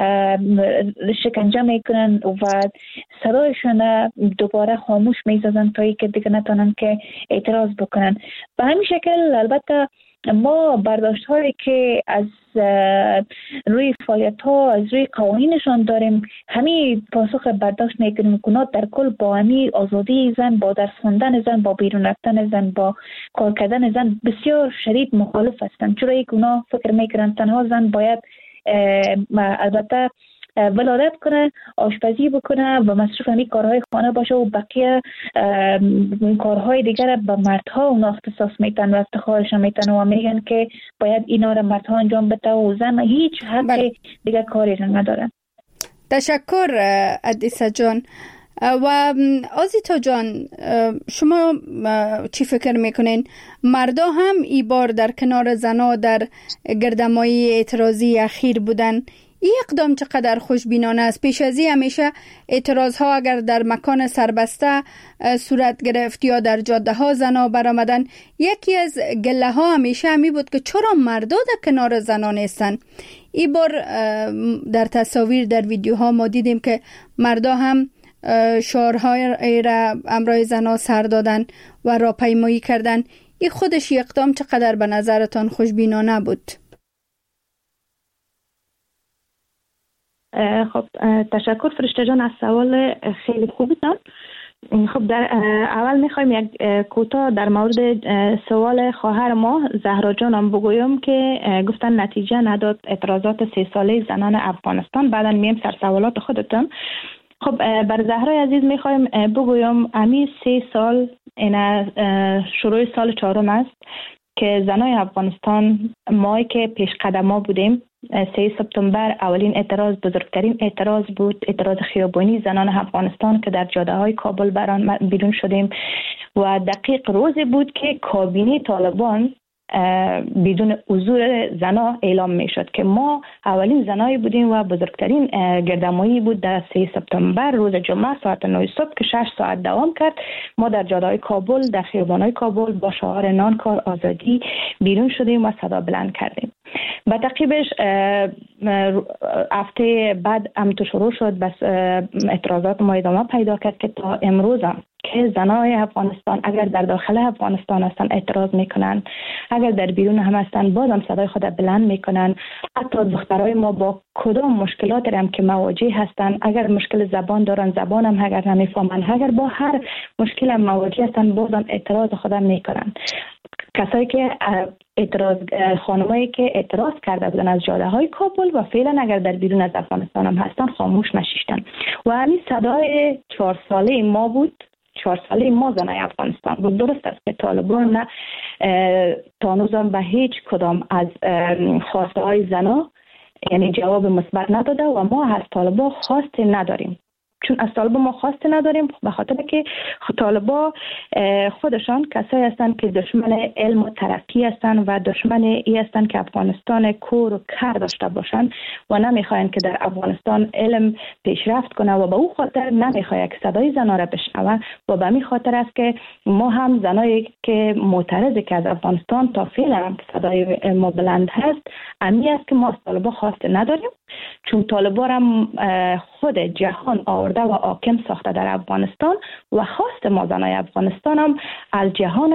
شکنجه میکنن و صدایشون دوباره خاموش میسازن تا ای که دیگه نتونن که اعتراض بکنن. به همین شکل البته ما برداشت هایی که از روی فعالیت ها، از روی قوانینشان داریم، همین پاسخ برداشت میکنیم که اونا در کل با همین آزادی زن، با درس خوندن زن، با بیرون رفتن زن، با کار کردن زن بسیار شدید مخالف هستند. چرا ای که اونا فکر میکنن تنها زن باید البته ولادت کنه، آشپزی بکنه و مصروف همین کارهای خانه باشه و بقیه کارهای دیگر به مردها اونا اختصاص میتن و افتخارش میتن و میگن که باید اینا را مردها انجام بده و زن هیچ حق دیگر کاری را نداره. تشکر ادیسه جان. و آزیتا جان، شما چی فکر میکنین؟ مردا هم ای بار در کنار زنا در گردمایی اعتراضی اخیر بودن. این اقدام چقدر خوشبینانه است؟ پیش از این همیشه اعتراض ها اگر در مکان سربسته صورت گرفت یا در جاده ها زنا برآمدن، یکی از گله ها همیشه همی بود که چرا مردا در کنار زنا نیستن. این بار در تصاویر، در ویدیوها ما دیدیم که مردا هم شعارهای را امرای زنا سر دادن و راهپیمایی کردن. این خودش اقدام چقدر به نظرتان خوشبینانه بود؟ خب تشکر فرشته جان از سوال خیلی خوبتان. خب در اول میخوایم یک کوتاه در مورد سوال خواهر ما زهرا جانم بگویم که گفتن نتیجه نداد اعتراضات سه ساله زنان افغانستان. بعدا میم سر سوالات خودتون. خب بر زهرای عزیز میخوایم بگویم امی سه سال این شروع سال چهارم است که زنای افغانستان مایی که پیش قدما بودیم. سه سپتامبر اولین اعتراض، بزرگترین اعتراض بود، اعتراض خیابانی زنان افغانستان که در جاده های کابل بران بیرون شدیم و دقیق روزی بود که کابینه طالبان بدون حضور زنا اعلام می شد که ما اولین زنایی بودیم و بزرگترین گردمایی بود در سه سپتامبر روز جمعه ساعت نه صبح که شش ساعت دوام کرد. ما در جاده‌های کابل، در خیابان‌های کابل با شعار نانکار آزادی بیرون شدیم و صدا بلند کردیم. با تعقیبش هفته بعد همینطور شروع شد، بس اعتراضات ما ادامه پیدا کرد که تا امروز هم که زنای افغانستان اگر در داخل افغانستان هستن اعتراض میکنن، اگر در بیرون هم هستن بازم صدای خود بلند میکنن. حتی دخترای ما با کدام مشکلات هم که مواجه هستن، اگر مشکل زبان دارن، زبان هم اگر نمیفهمن، اگر با هر مشکل هم مواجه هستن بازم اعتراض خود میکنن. کسایی که اعتراض خانمایی که اعتراض کرده بودن از جاده های کابل و فعلا اگر در بیرون از افغانستان هم هستن خاموش نشیشتن و همین صدای چهار ساله ما بود. چهار ساله ما زنای افغانستان بود. درست است که طالبان نه تانوزم به هیچ کدام از خواسته های زنا یعنی جواب مثبت نداده و ما از طالبان خواسته نداریم. چون از طالبان ما خواسته نداریم به خاطر که طالبان خودشان کسایی هستند که دشمن علم و ترقی هستند و دشمن ای هستند که افغانستان کور و کر داشته باشند و نمیخواین که در افغانستان علم پیشرفت کنه و به او خاطر نمیخواد که صدای زنها را بشنوه و به همین خاطر است که ما هم زنایی که معترضی که از افغانستان تا فعلا صدای ما بلند هست، امی است که ما از طالبان خواسته نداریم. چون طالبان هم خود جهان آورده و حاکم ساخته در افغانستان و خواست ما زنای افغانستان هم از جهان است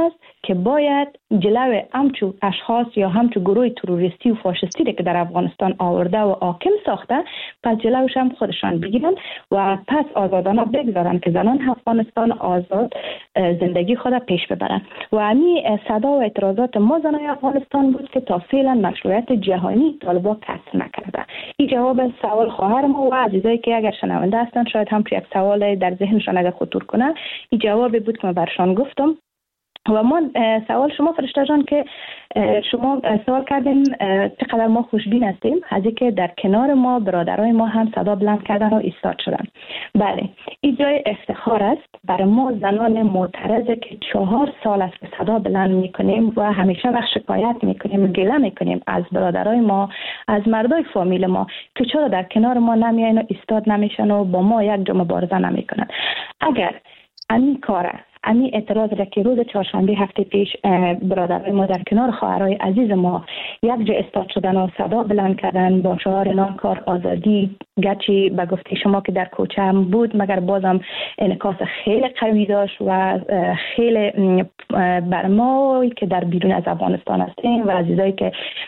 که باید جلو همچو اشخاص یا همچو گروه تروریستی و فاشisتی که در افغانستان آورده و حاکم ساخته، پس جلوش هم خودشان بگیرن و پس آزادانه بگذارن که زنان افغانستان آزاد زندگی خود پیش ببرن. و همین صدا و اعتراضات ما زنان افغانستان بود که تا فعلا مشروعیت جهانی طالبان کسب نکرده. این جواب سوال خواهر ما و عزیزایی که اگر شنونده هستن شاید هم یک سوال در ذهنشان اگر خطور کنه، این جوابی بود که من برشان گفتم. و ما سوال شما فرشته جان که شما سوال کردین چقدر ما خوشبین هستیم از اینکه در کنار ما برادرای ما هم صدا بلند کردن و ایستاد شدن. بله، این جای افتخار است برای ما زنان معترضه که چهار سال است که صدا بلند میکنیم و همیشه وقت شکایت میکنیم، گله میکنیم از برادرای ما، از مردای فامیل ما که چرا در کنار ما نمیاین و ایستاد نمیشن و با ما یک جا مبارزه نمیکنن. اگر این کاره امی اعتراض را که روز چهارشنبه هفته پیش برادرای ما در کنار خواهرای عزیز ما یک جا استاد شدن و صدا بلند کردن با شعار نانکار آزادی، گرچه به گفته شما که در کوچه هم بود مگر بازم انعکاس خیلی قوی داشت و خیلی بر ما که در بیرون از افغانستان هستیم و عزیزایی که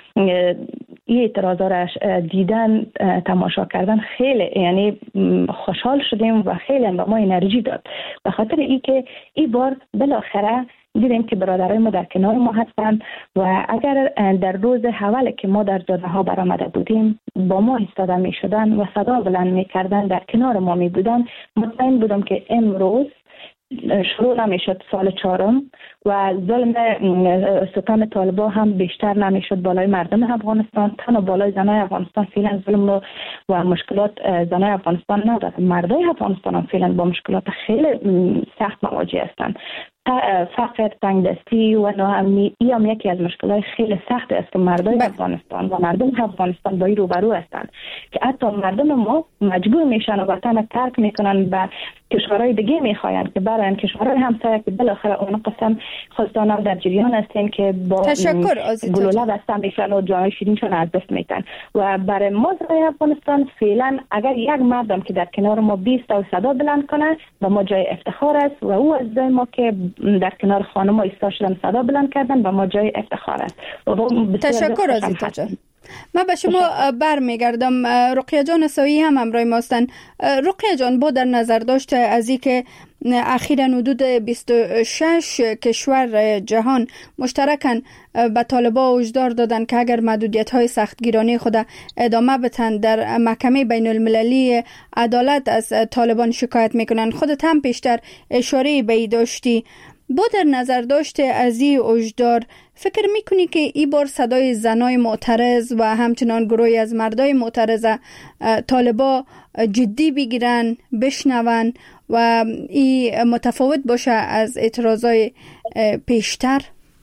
این اعتراضا را دیدن تماشا کردن خیلی یعنی خوشحال شدیم و خیلی به ما انرژی داد، به خاطر ای که این بار بالاخره دیدیم که برادرای ما در کنار ما هستند و اگر در روز اول که ما در جاده ها برآمده بودیم با ما ایستاده می شدن و صدا بلند می کردن، در کنار ما می بودن، مطمئن بودم که امروز شروع نمیشد سال چهارم و ظلم ستم طالبان هم بیشتر نمیشد بالای مردم افغانستان، تنها بالای زنای افغانستان فعلا ظلم و مشکلات زنای افغانستان نداره، مردای افغانستان هم فعلا با مشکلات خیلی سخت مواجه هستند. فقر، تنگدستی و ناامنی ای هم یکی از مشکلات خیلی سخت است که مردای افغانستان و مردم افغانستان با این روبرو هستند که حتی مردم ما مجبور میشن و وطن ترک میکنن و کشورهای دیگه میخواین که برن کشورهای همسایه که بالاخره اون قسم خواستانم در جریان هستیم که با گلوله بستن میشن و جای شیرینشون از دست میتن. و برای ما زنای افغانستان فعلا اگر یک مردم که در کنار ما بیست و صدا بلند کنه و ما جای افتخار است و او از ما که در کنار خانم ایستا شدن صدا بلند کردن و ما جای افتخار است. تشکر عزیزا جان. من به شما برمیگردم. رقیه جان سایی هم همراه ما هستند. رقیه جان، با در نظر داشته از این که اخیراً حدود بیست و شش کشور جهان مشترکاً به طالبان هشدار دادن که اگر محدودیت‌های سختگیرانه خود ادامه بدن در محکمه بین المللی عدالت از طالبان شکایت میکنن. خودت هم پیشتر اشاره به این داشتی. با در نظر داشته از این هشدار فکر میکنی که این بار صدای زنای معترض و همچنان گروهی از مردای معترض طالبا جدی بگیرن، بشنون و این متفاوت باشه از اعتراضای پیشتر؟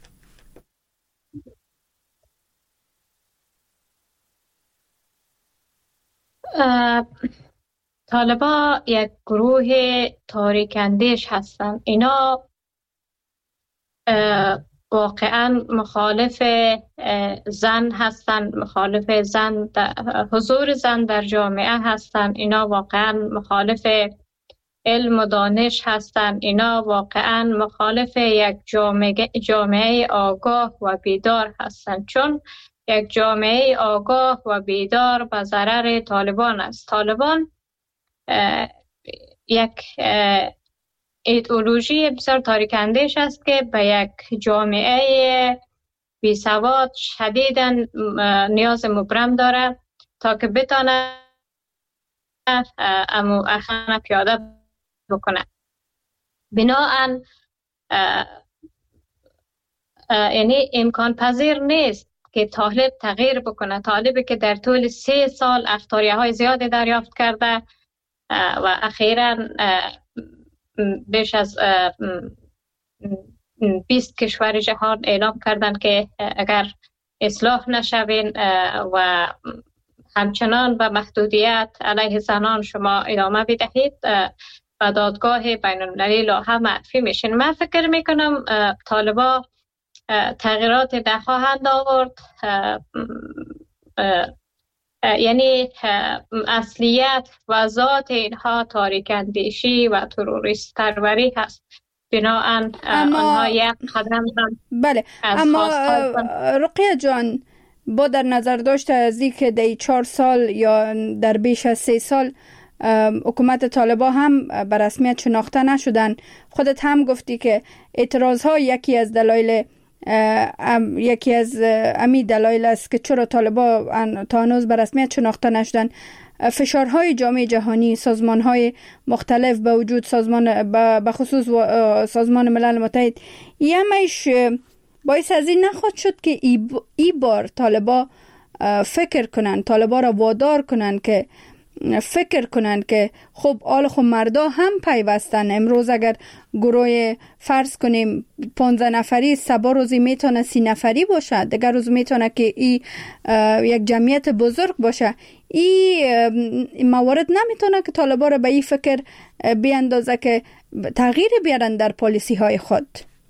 طالبا یک گروه تاریک اندیش هستند. اینا واقعا مخالف زن هستند، مخالف زن حضور زن در جامعه هستند. اینا واقعا مخالف علم و دانش هستند. اینا واقعا مخالف یک جامعه, جامعه آگاه و بیدار هستند، چون یک جامعه آگاه و بیدار به ضرر طالبان است. طالبان یک ایدئولوژی بسیار تاریک اندیش است که به یک جامعه بی سواد شدیداً نیاز مبرم داره تا که بتونه امو اخوان پیاده بکنه. بناهن یعنی امکان پذیر نیست که طالب تغییر بکنه. طالبی که در طول سه سال اخطاریه های زیادی دریافت کرده و اخیراً بیش از بیست کشور جهان اعلام کردند که اگر اصلاح نشوین و همچنان به محدودیت علیه زنان شما ادامه بدهید و دادگاه بین المللی لاحه معرفی میشین. من فکر میکنم طالبا تغییرات ده خواهند آورد. یعنی اصلیت و ذات اینها تاریک اندیشی و تروریست پروری هست. بناهن آنها یک قدم هم بله. اما رقیه جان، با در نظر داشته از این که در چهار سال یا در بیش از سه سال حکومت طالبان هم به رسمیت شناخته نشدن، خودت هم گفتی که اعتراض ها یکی از دلایل یکی از امی دلایل است که چرا طالبان تا هنوز به رسمیت شناخته نشدن. فشارهای جامعه جهانی، سازمانهای مختلف به وجود سازمان به خصوص سازمان ملل متحد، یمش باعث از این نخواهد شد که ای, ای بار طالبان فکر کنن، طالبان را وادار کنن که فکر کنن که خب آل خب مردا هم پیوستن. امروز اگر گروه فرض کنیم پانزده نفری، سبا روزی میتونه سی نفری باشه، دیگر روز میتونه که ای یک جمعیت بزرگ باشه. این موارد نمیتونه که طالبان را به این فکر بیاندازه که تغییر بیارن در پالیسی های خود.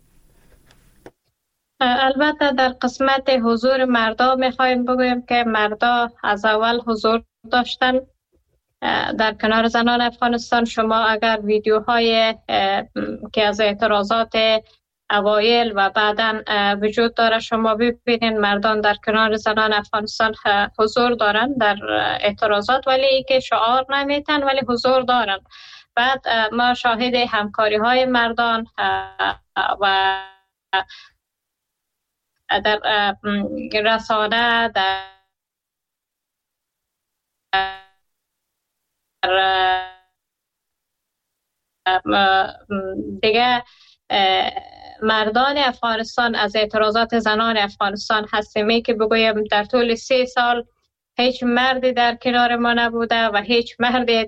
البته در قسمت حضور مردا میخوایم بگویم که مردا از اول حضور داشتن در کنار زنان افغانستان. شما اگر ویدیوهای که از اعتراضات اوایل و بعداً وجود داره شما ببینید، مردان در کنار زنان افغانستان حضور دارن در اعتراضات، ولی که شعار نمیتن ولی حضور دارن. بعد ما شاهد همکاری های مردان و در رسانه، در دیگه مردان افغانستان از اعتراضات زنان افغانستان هستیم که بگویم در طول سه سال هیچ مردی در کنار ما نبوده و هیچ مردی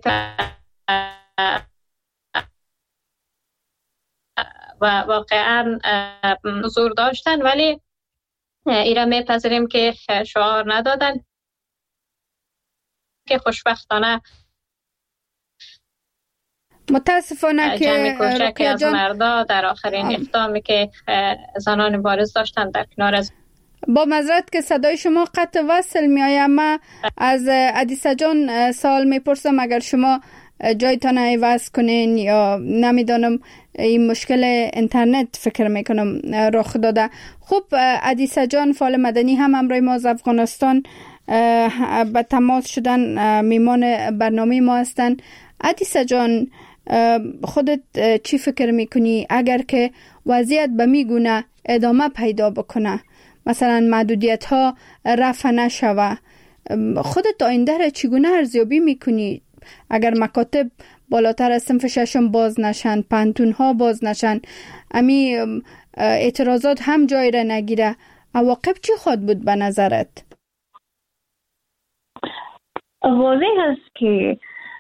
و واقعا حضور داشتن، ولی ایران میپذیریم که شعار ندادن که خوشبختانه متاسفانه که رقیه از مردا در آخرین اقدامی که زنان مبارز داشتن در کنار از با معذرت که صدای شما قطع وصل می آید. ما از عدیسه جان سوال میپرسم اگر شما جایتان عوض کنین یا نمیدانم این مشکل اینترنت فکر میکنم رخ داده. خب عدیسه جان فعال مدنی هم همراه ما از افغانستان به تماس شدن، میمان برنامه ما هستن. عدیسه جان خودت چی فکر میکنی اگر که وضعیت به میگونه ادامه پیدا بکنه، مثلا محدودیت ها رفع نشوه، خودت آینده را چگونه ارزیابی میکنی؟ اگر مکاتب بالاتر از صنف ششم باز نشن، پانتون ها باز نشن، امی اعتراضات هم جای را نگیره، عواقب چی خواهد بود به نظرت؟ واضح است که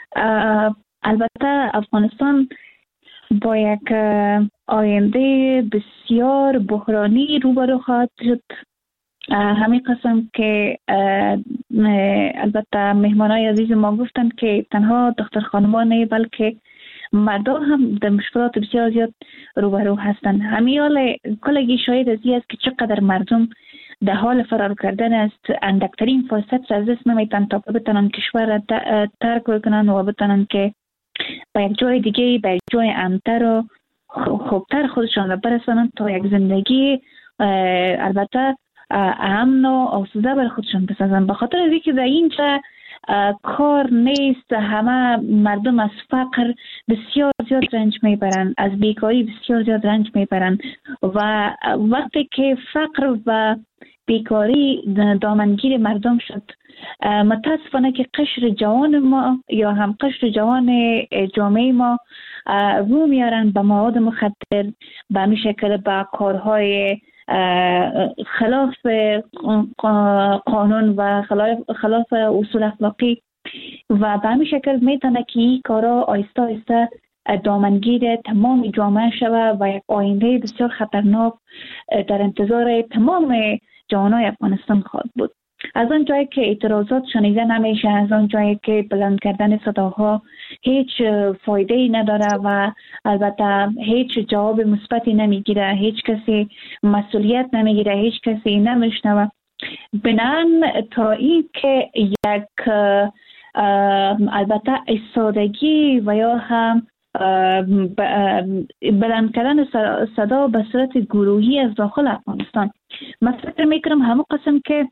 البته افغانستان با یک آینده بسیار بحرانی روبرو خواهد شد. همین قسم که البته مهمانای عزیز ما گفتند که تنها دختر خانمان نه بلکه مردا هم در مشکلات بسیار زیاد روبرو هستند. همین حال کلگی شاید از این است که چقدر مردم در حال فرار کردن است، اندکترین فرصت را از دست نمیتن تا بتونن کشور را ترک کنن و بتونن که به یک جای دیگه، به یک جای امن‌تر و خوبتر خودشان را برسانند تا یک زندگی البته امن و آسوده بر خودشان بسازند. به خاطر از اینکه در اینجا کار نیست، همه مردم از فقر بسیار زیاد رنج میبرند، از بیکاری بسیار زیاد رنج میبرند و وقتی که فقر و بیکاری دامنگیر مردم شد، متاسفانه که قشر جوان ما یا هم قشر جوان جامعه ما رو میارن به مواد مخدر، به همین شکل به کارهای خلاف قانون و خلاف اصول اخلاقی و به همین شکل میتونه که این کارا آیسته آیسته دامنگیر تمام جامعه شود و یک آینده بسیار خطرناک در انتظار تمام جوانای افغانستان خواهد بود. از آن جایی که اعتراضات شنیده نمیشه، از آن جایی که بلند کردن صداها هیچ فایده ای نداره و البته هیچ جواب مثبتی نمیگیره، هیچ کسی مسئولیت نمیگیره، هیچ کسی نمیشنوه. بنان تا این که یک البته ایستادگی و یا هم بلند کردن صدا به صورت گروهی از داخل افغانستان. من فکر میکنم همون قسم که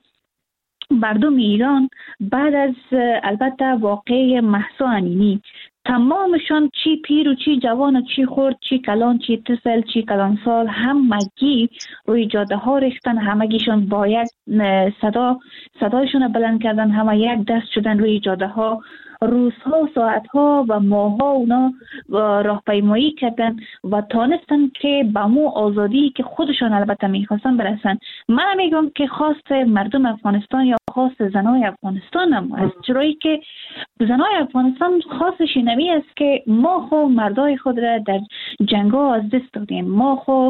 مردم ایران بعد از البته واقعه مهسا امینی تمامشان چی پیر و چی جوان و چی خورد، چی کلان چی طفل چی کلانسال، همگی روی جاده ها ریختن، همگیشان باید صدا صدایشون بلند کردن، همه یک دست شدن روی جاده ها، روزها، ساعتها و ماهها اونا راهپیمایی کردن و تانستن که به مو آزادی که خودشان البته میخواستن برسن. من میگم که خواست مردم افغانستان یا خواست زنای افغانستان هم است، چرایی که زنای افغانستان خواستش اینمی است که ما خو مردای خود را در جنگ ها از دست دادیم، ما خو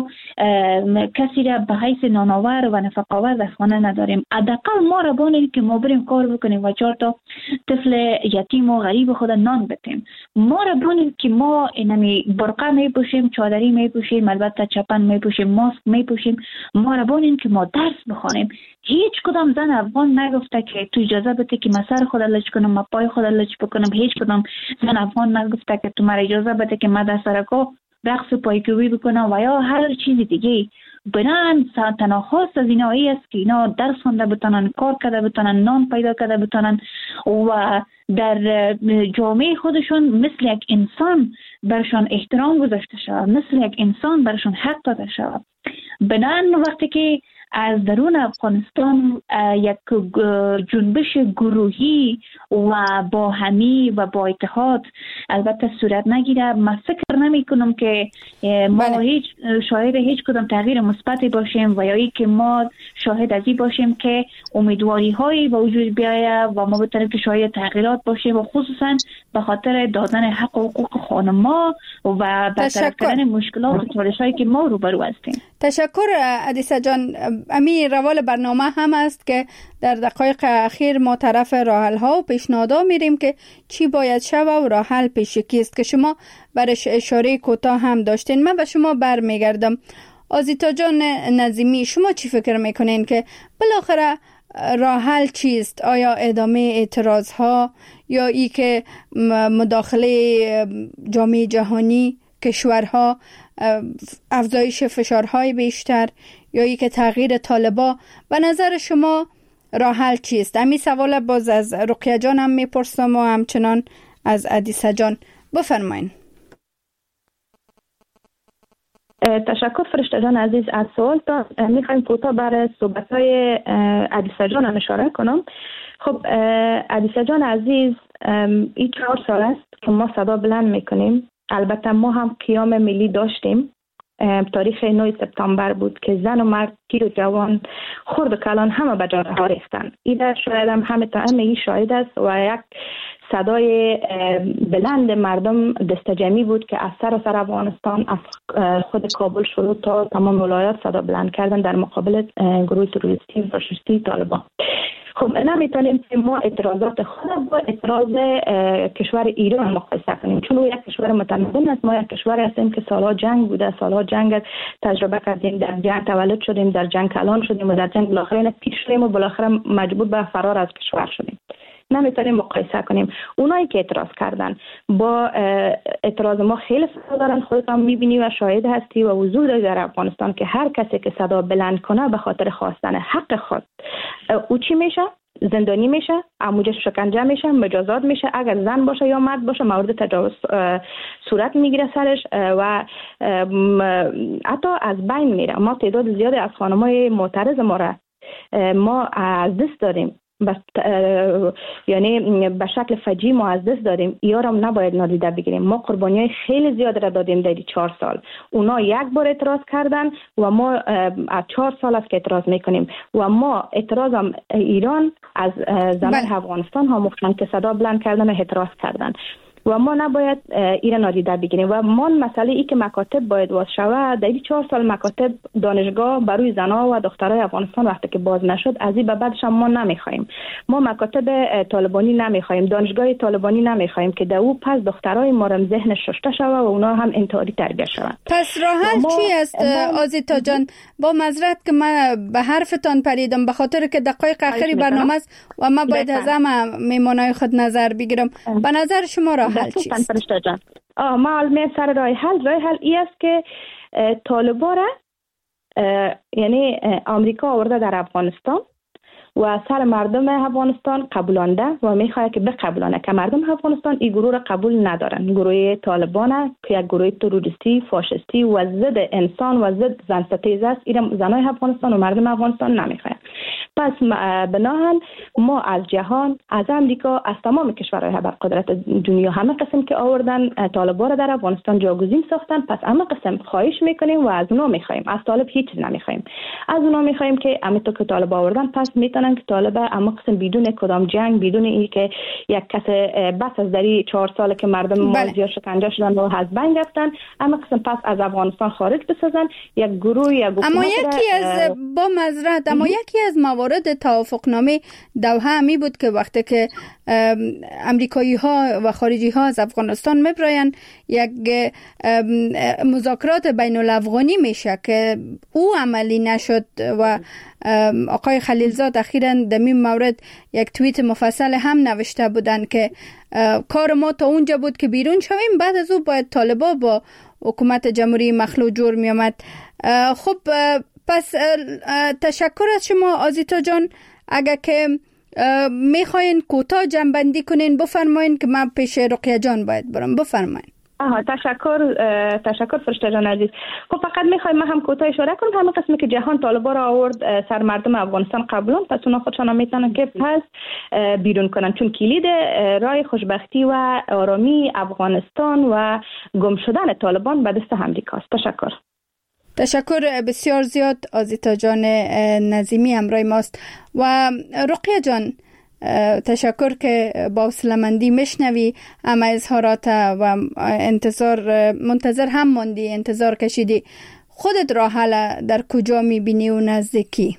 کسی را به حیث نانآور و نفقاور در خانه نداریم، حداقل ما را بانیم که ما بریم کار بکنیم و چهار تا طفل یتیم و غریب خود نان بتیم، ما را بانیم که ما اینمی برقه می پوشیم، چادری می پوشیم، البته چپن می پوشیم، ماسک می پوشیم، ما را بانیم که ما درس بخوانیم. هیچ کدام زن افغان نگفته که تو اجازه بده که من سر خود لچ کنم، من پای خود لچ بکنم. هیچ کدام زن افغان نگفته که تو مرا اجازه بده که من در سرکو رقص پایکوبی بکنم و یا هر چیز دیگه. بنان تنها خواست از اینایی است که اینا درس خونده بتونن، کار کرده بتونن، نان پیدا کرده بتونن و در جامعه خودشون مثل یک انسان برشان احترام گذاشته شود، مثل یک انسان برشان حق داده شود. بنان وقتی که از درون افغانستان یک جنبش گروهی و با همی و با اتحاد البته صورت نگیره، من فکر نمی کنم که ما بله. هیچ شاهد هیچ کدام تغییر مثبتی باشیم و یا ای که ما شاهد از این باشیم که امیدواری هایی به وجود بیاید و ما بتونیم که شاهد تغییرات باشیم و خصوصا به خاطر دادن حق و حقوق خانم‌ها و برطرف کردن مشکلات و چالش‌هایی که ما روبرو هستیم. تشکر عدیسه جان. امی روال برنامه هم است که در دقایق اخیر ما طرف راحل ها و پیشنهادها میریم که چی باید شود و راحل پیش کیست که شما برش اشاره کوتاه هم داشتین. من به شما برمیگردم. آزیتا جان نظیمی، شما چی فکر میکنین که بالاخره راحل چیست؟ آیا ادامه اعتراض ها یا ای که مداخله جامعه جهانی، کشورها، افزایش فشارهای بیشتر یا ای که تغییر طالبا؟ به نظر شما راحل چیست؟ امی سوال باز از رقیه جان هم میپرسم و همچنان از عدیسه جان. بفرمایین. تشکر فرشته جان عزیز از سوال. تا میخوایم کوتاه برای صحبت های عدیسه جان هم اشاره کنم. خب عدیسه جان عزیز، این چهار سال است که ما صدا بلند میکنیم. البته ما هم قیام ملی داشتیم. تاریخ نه سپتامبر بود که زن و مرد، پیر و جوان، خرد و کلان همه به جاده ها ریختن. ایده شاید هم همه تا همه شاهد است و یک صدای بلند مردم دستجمعی بود که از سر و سر افغانستان، از خود کابل شروع تا تمام ولایات صدا بلند کردن در مقابل گروه تروریستی و فاشیستی طالبان. خب نمیتونیم که ما اعتراضات خود با اعتراض کشور ایران مقایسه کنیم، چون او یک کشور متمدن است. ما یک کشور هستیم که سالها جنگ بوده، سالها جنگ تجربه کردیم، در جنگ تولد شدیم، در جنگ کلان شدیم و در جنگ بالاخره پیر شدیم و بالاخره مجبور به فرار از کشور شدیم. نمیتونیم مقایسه کنیم. اونایی که اعتراض کردن با اعتراض ما خیلی صدا دارن، خودت هم میبینی و شاهد هستی و حضور داری در افغانستان که هر کسی که صدا بلند کنه به خاطر خواستن حق خود، او چی میشه؟ زندانی میشه، اموجه شکنجه میشه، مجازات میشه، اگر زن باشه یا مرد باشه مورد تجاوز صورت میگیره سرش و حتی از بین میره. ما تعداد زیادی از خانمای معترض ما را ما از دست داریم، بس یعنی به شکل فجیع ما از دست داریم. ایارم نباید نادیده بگیریم. ما قربانیای خیلی زیاد را دادیم در چهار سال. اونا یک بار اعتراض کردن و ما از چهار سال است که اعتراض میکنیم و ما اعتراض هم ایران از زمان افغانستان ها مختن که صدا بلند کردن و اعتراض کردن و ما نباید ایران نادیده بگیریم. و ما مسئله ای که مکاتب باید باز شود، در این چهار سال مکاتب دانشگاه برای زنها و دخترای افغانستان وقتی که باز نشد، از این به بعدش ما نمیخوایم. ما مکاتب طالبانی نمیخوایم، دانشگاه طالبانی نمیخوایم که در او پس دخترای ما هم ذهن ششته شود و اونا هم انتحاری تربیت شود. پس راه حل چی است آزیتا جان؟ با معذرت که من به حرفتان پریدم به خاطر که دقایق اخری برنامه است و ما باید از همه میمونای خود نظر بگیرم. به نظر شما راه حل چیست؟ آه معلومه سر رای حل رای حل ای است که طالبان را یعنی آمریکا آورده در افغانستان و سر مردم افغانستان قبولانده و میخواد که بقبولانه که مردم افغانستان این گروه را قبول ندارن. گروه طالبان که یک گروه تروریستی فاشisتی و ضد انسان و ضد زن ستیز است، این زنای افغانستان و مردم افغانستان نمیخواد. پس بناهن ما از جهان، از امریکا، از تمام کشورهای ابرقدرت دنیا همه قسم که آوردن طالبان را در افغانستان جاگزین ساختن، پس همه قسم خواهش میکنیم و از اونا میخوایم، از طالب هیچ چیز نمیخوایم. از اونا میخوایم که همینطور که طالب آوردن پس میتونن که طالب اما قسم بدون کدام جنگ، بدون این که یک کس بس از دری چهار سال که مردم ما زیاد شکنجه شدن و از بین رفتن، اما قسم پس از افغانستان خارج بسازن یک گروه یک حکومت. اما یکی از با معذرت اما یکی از موارد توافقنامه دوحه همی بود که وقتی که امریکایی ها و خارجی ها از افغانستان میبراین یک مذاکرات بین الافغانی میشه که او عملی نشد و آقای خلیلزاد اخیراً در این مورد یک توییت مفصل هم نوشته بودن که کار ما تا اونجا بود که بیرون شویم، بعد از او باید طالبا با حکومت جمهوری مخلوع جور می آمد. خب پس تشکر از شما آزیتا جان. اگر که میخواین کوتاه جنبندی کنین بفرمایین که من پیش رقیه جان باید برم. بفرمایین. آها تشکر تشکر فرشته جان عزیز. خب فقط میخوایم ما هم کوتاه اشاره کنم همه قسمی که جهان طالبا را آورد سر مردم افغانستان قبولان، پس اونا خودشان میتونن که پس بیرون کنن، چون کلید راه خوشبختی و آرامی افغانستان و گم شدن طالبان به دست امریکاست. تشکر. تشکر بسیار زیاد آزیتا جان نظیمی همراه ماست. و رقیه جان تشکر که با حوصله‌مندی میشنوی اما اظهارات و انتظار منتظر هم موندی، انتظار کشیدی. خودت راه حل در کجا میبینی و نزدیکی؟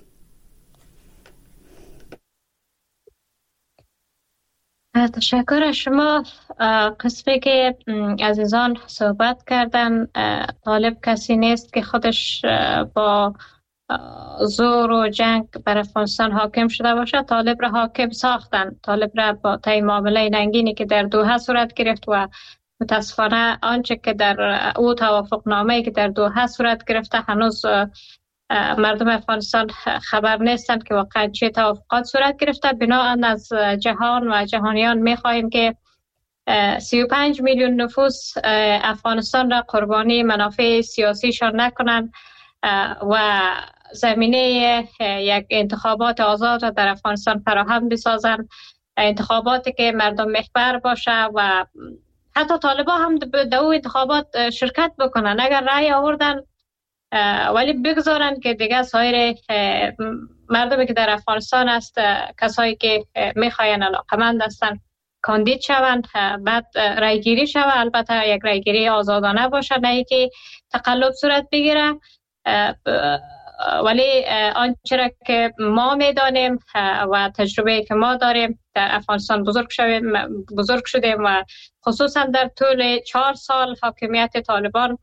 تشکر از شما. قسمی که عزیزان صحبت کردن، طالب کسی نیست که خودش با زور و جنگ بر افغانستان حاکم شده باشه. طالب را حاکم ساختن. طالب را با طی معامله ننگینی که در دوحه صورت گرفت و متاسفانه آنچه که در او توافقنامه‌ای که در دوحه صورت گرفته هنوز مردم افغانستان خبر نیستند که واقعا چه توافقات صورت گرفته. بنابراین از جهان و جهانیان می‌خواهیم که سی و پنج میلیون نفوس افغانستان را قربانی منافع سیاسیشان نکنند و زمینه یک انتخابات آزاد را در افغانستان فراهم بسازند، انتخاباتی که مردم محور باشه و حتی طالبا هم در او انتخابات شرکت بکنن. اگر رأی آوردن ولی بگذارن که دیگه سایر مردمی که در افغانستان است، کسایی که میخواین علاقمند هستن کاندید شوند، بعد رأی گیری شود. البته یک رأی گیری آزادانه باشه، نه که تقلب صورت بگیره. ولی آنچه که ما میدانیم و تجربه که ما داریم در افغانستان بزرگ شدیم بزرگ شدیم و خصوصا در طول چهار سال حاکمیت طالبان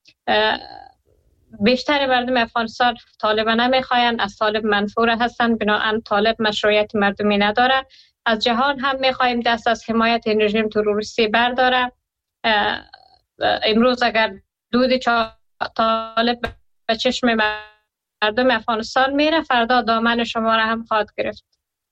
بیشتر مردم افغانستان طالب نمیخواین، از طالب منفور هستند، بنابراین طالب مشروعیت مردمی نداره. از جهان هم میخوایم دست از حمایت این رژیم تروریستی برداره. امروز اگر دود طالب به چشم مردم افغانستان میره، فردا دامن شما را هم خواهد گرفت.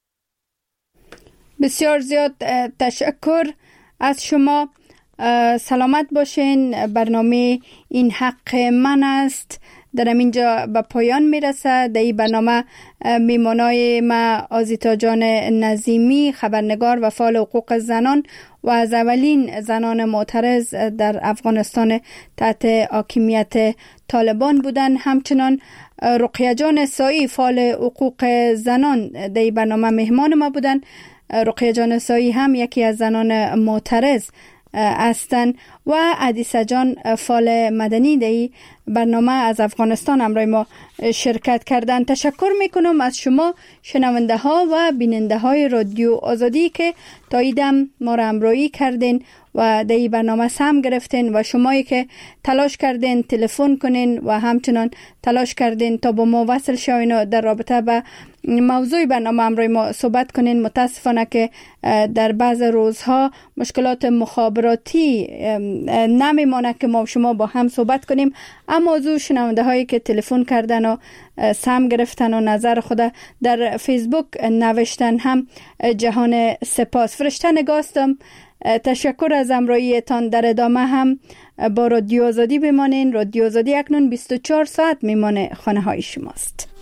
بسیار زیاد تشکر از شما. سلامت باشین. برنامه این حق من است در اینجا به پایان میرسه. در این برنامه میمانای ما آزیتا جان نظیمی، خبرنگار و فعال حقوق زنان و از اولین زنان معترض در افغانستان تحت حاکمیت طالبان بودن. همچنان رقیه جان سایی، فعال حقوق زنان، در این برنامه مهمان ما بودن. رقیه جان سایی هم یکی از زنان معترض هستند و عدیسه جان فعال مدنی در برنامه از افغانستان همراه ما شرکت کردند. تشکر میکنم از شما شنونده ها و بیننده های رادیو آزادی که تا ایدم ما را همراهی کردین و در این برنامه سهم گرفتین و شمایی که تلاش کردین تلفن کنین و همچنان تلاش کردین تا با ما وصل شوین و در رابطه به موضوع برنامه امروز ما صحبت کنین. متاسفانه که در بعض روزها مشکلات مخابراتی نمیمانه که ما شما با هم صحبت کنیم، اما موضوع شنونده هایی که تلفن کردن و سهم گرفتن و نظر خود در فیسبوک نوشتن هم جهان سپاس. فرشته نگاستم، تشکر از همراهیتان. در ادامه هم با رادیو آزادی بمانین. رادیو آزادی اکنون بیست و چهار ساعت میمانه خانه های شماست.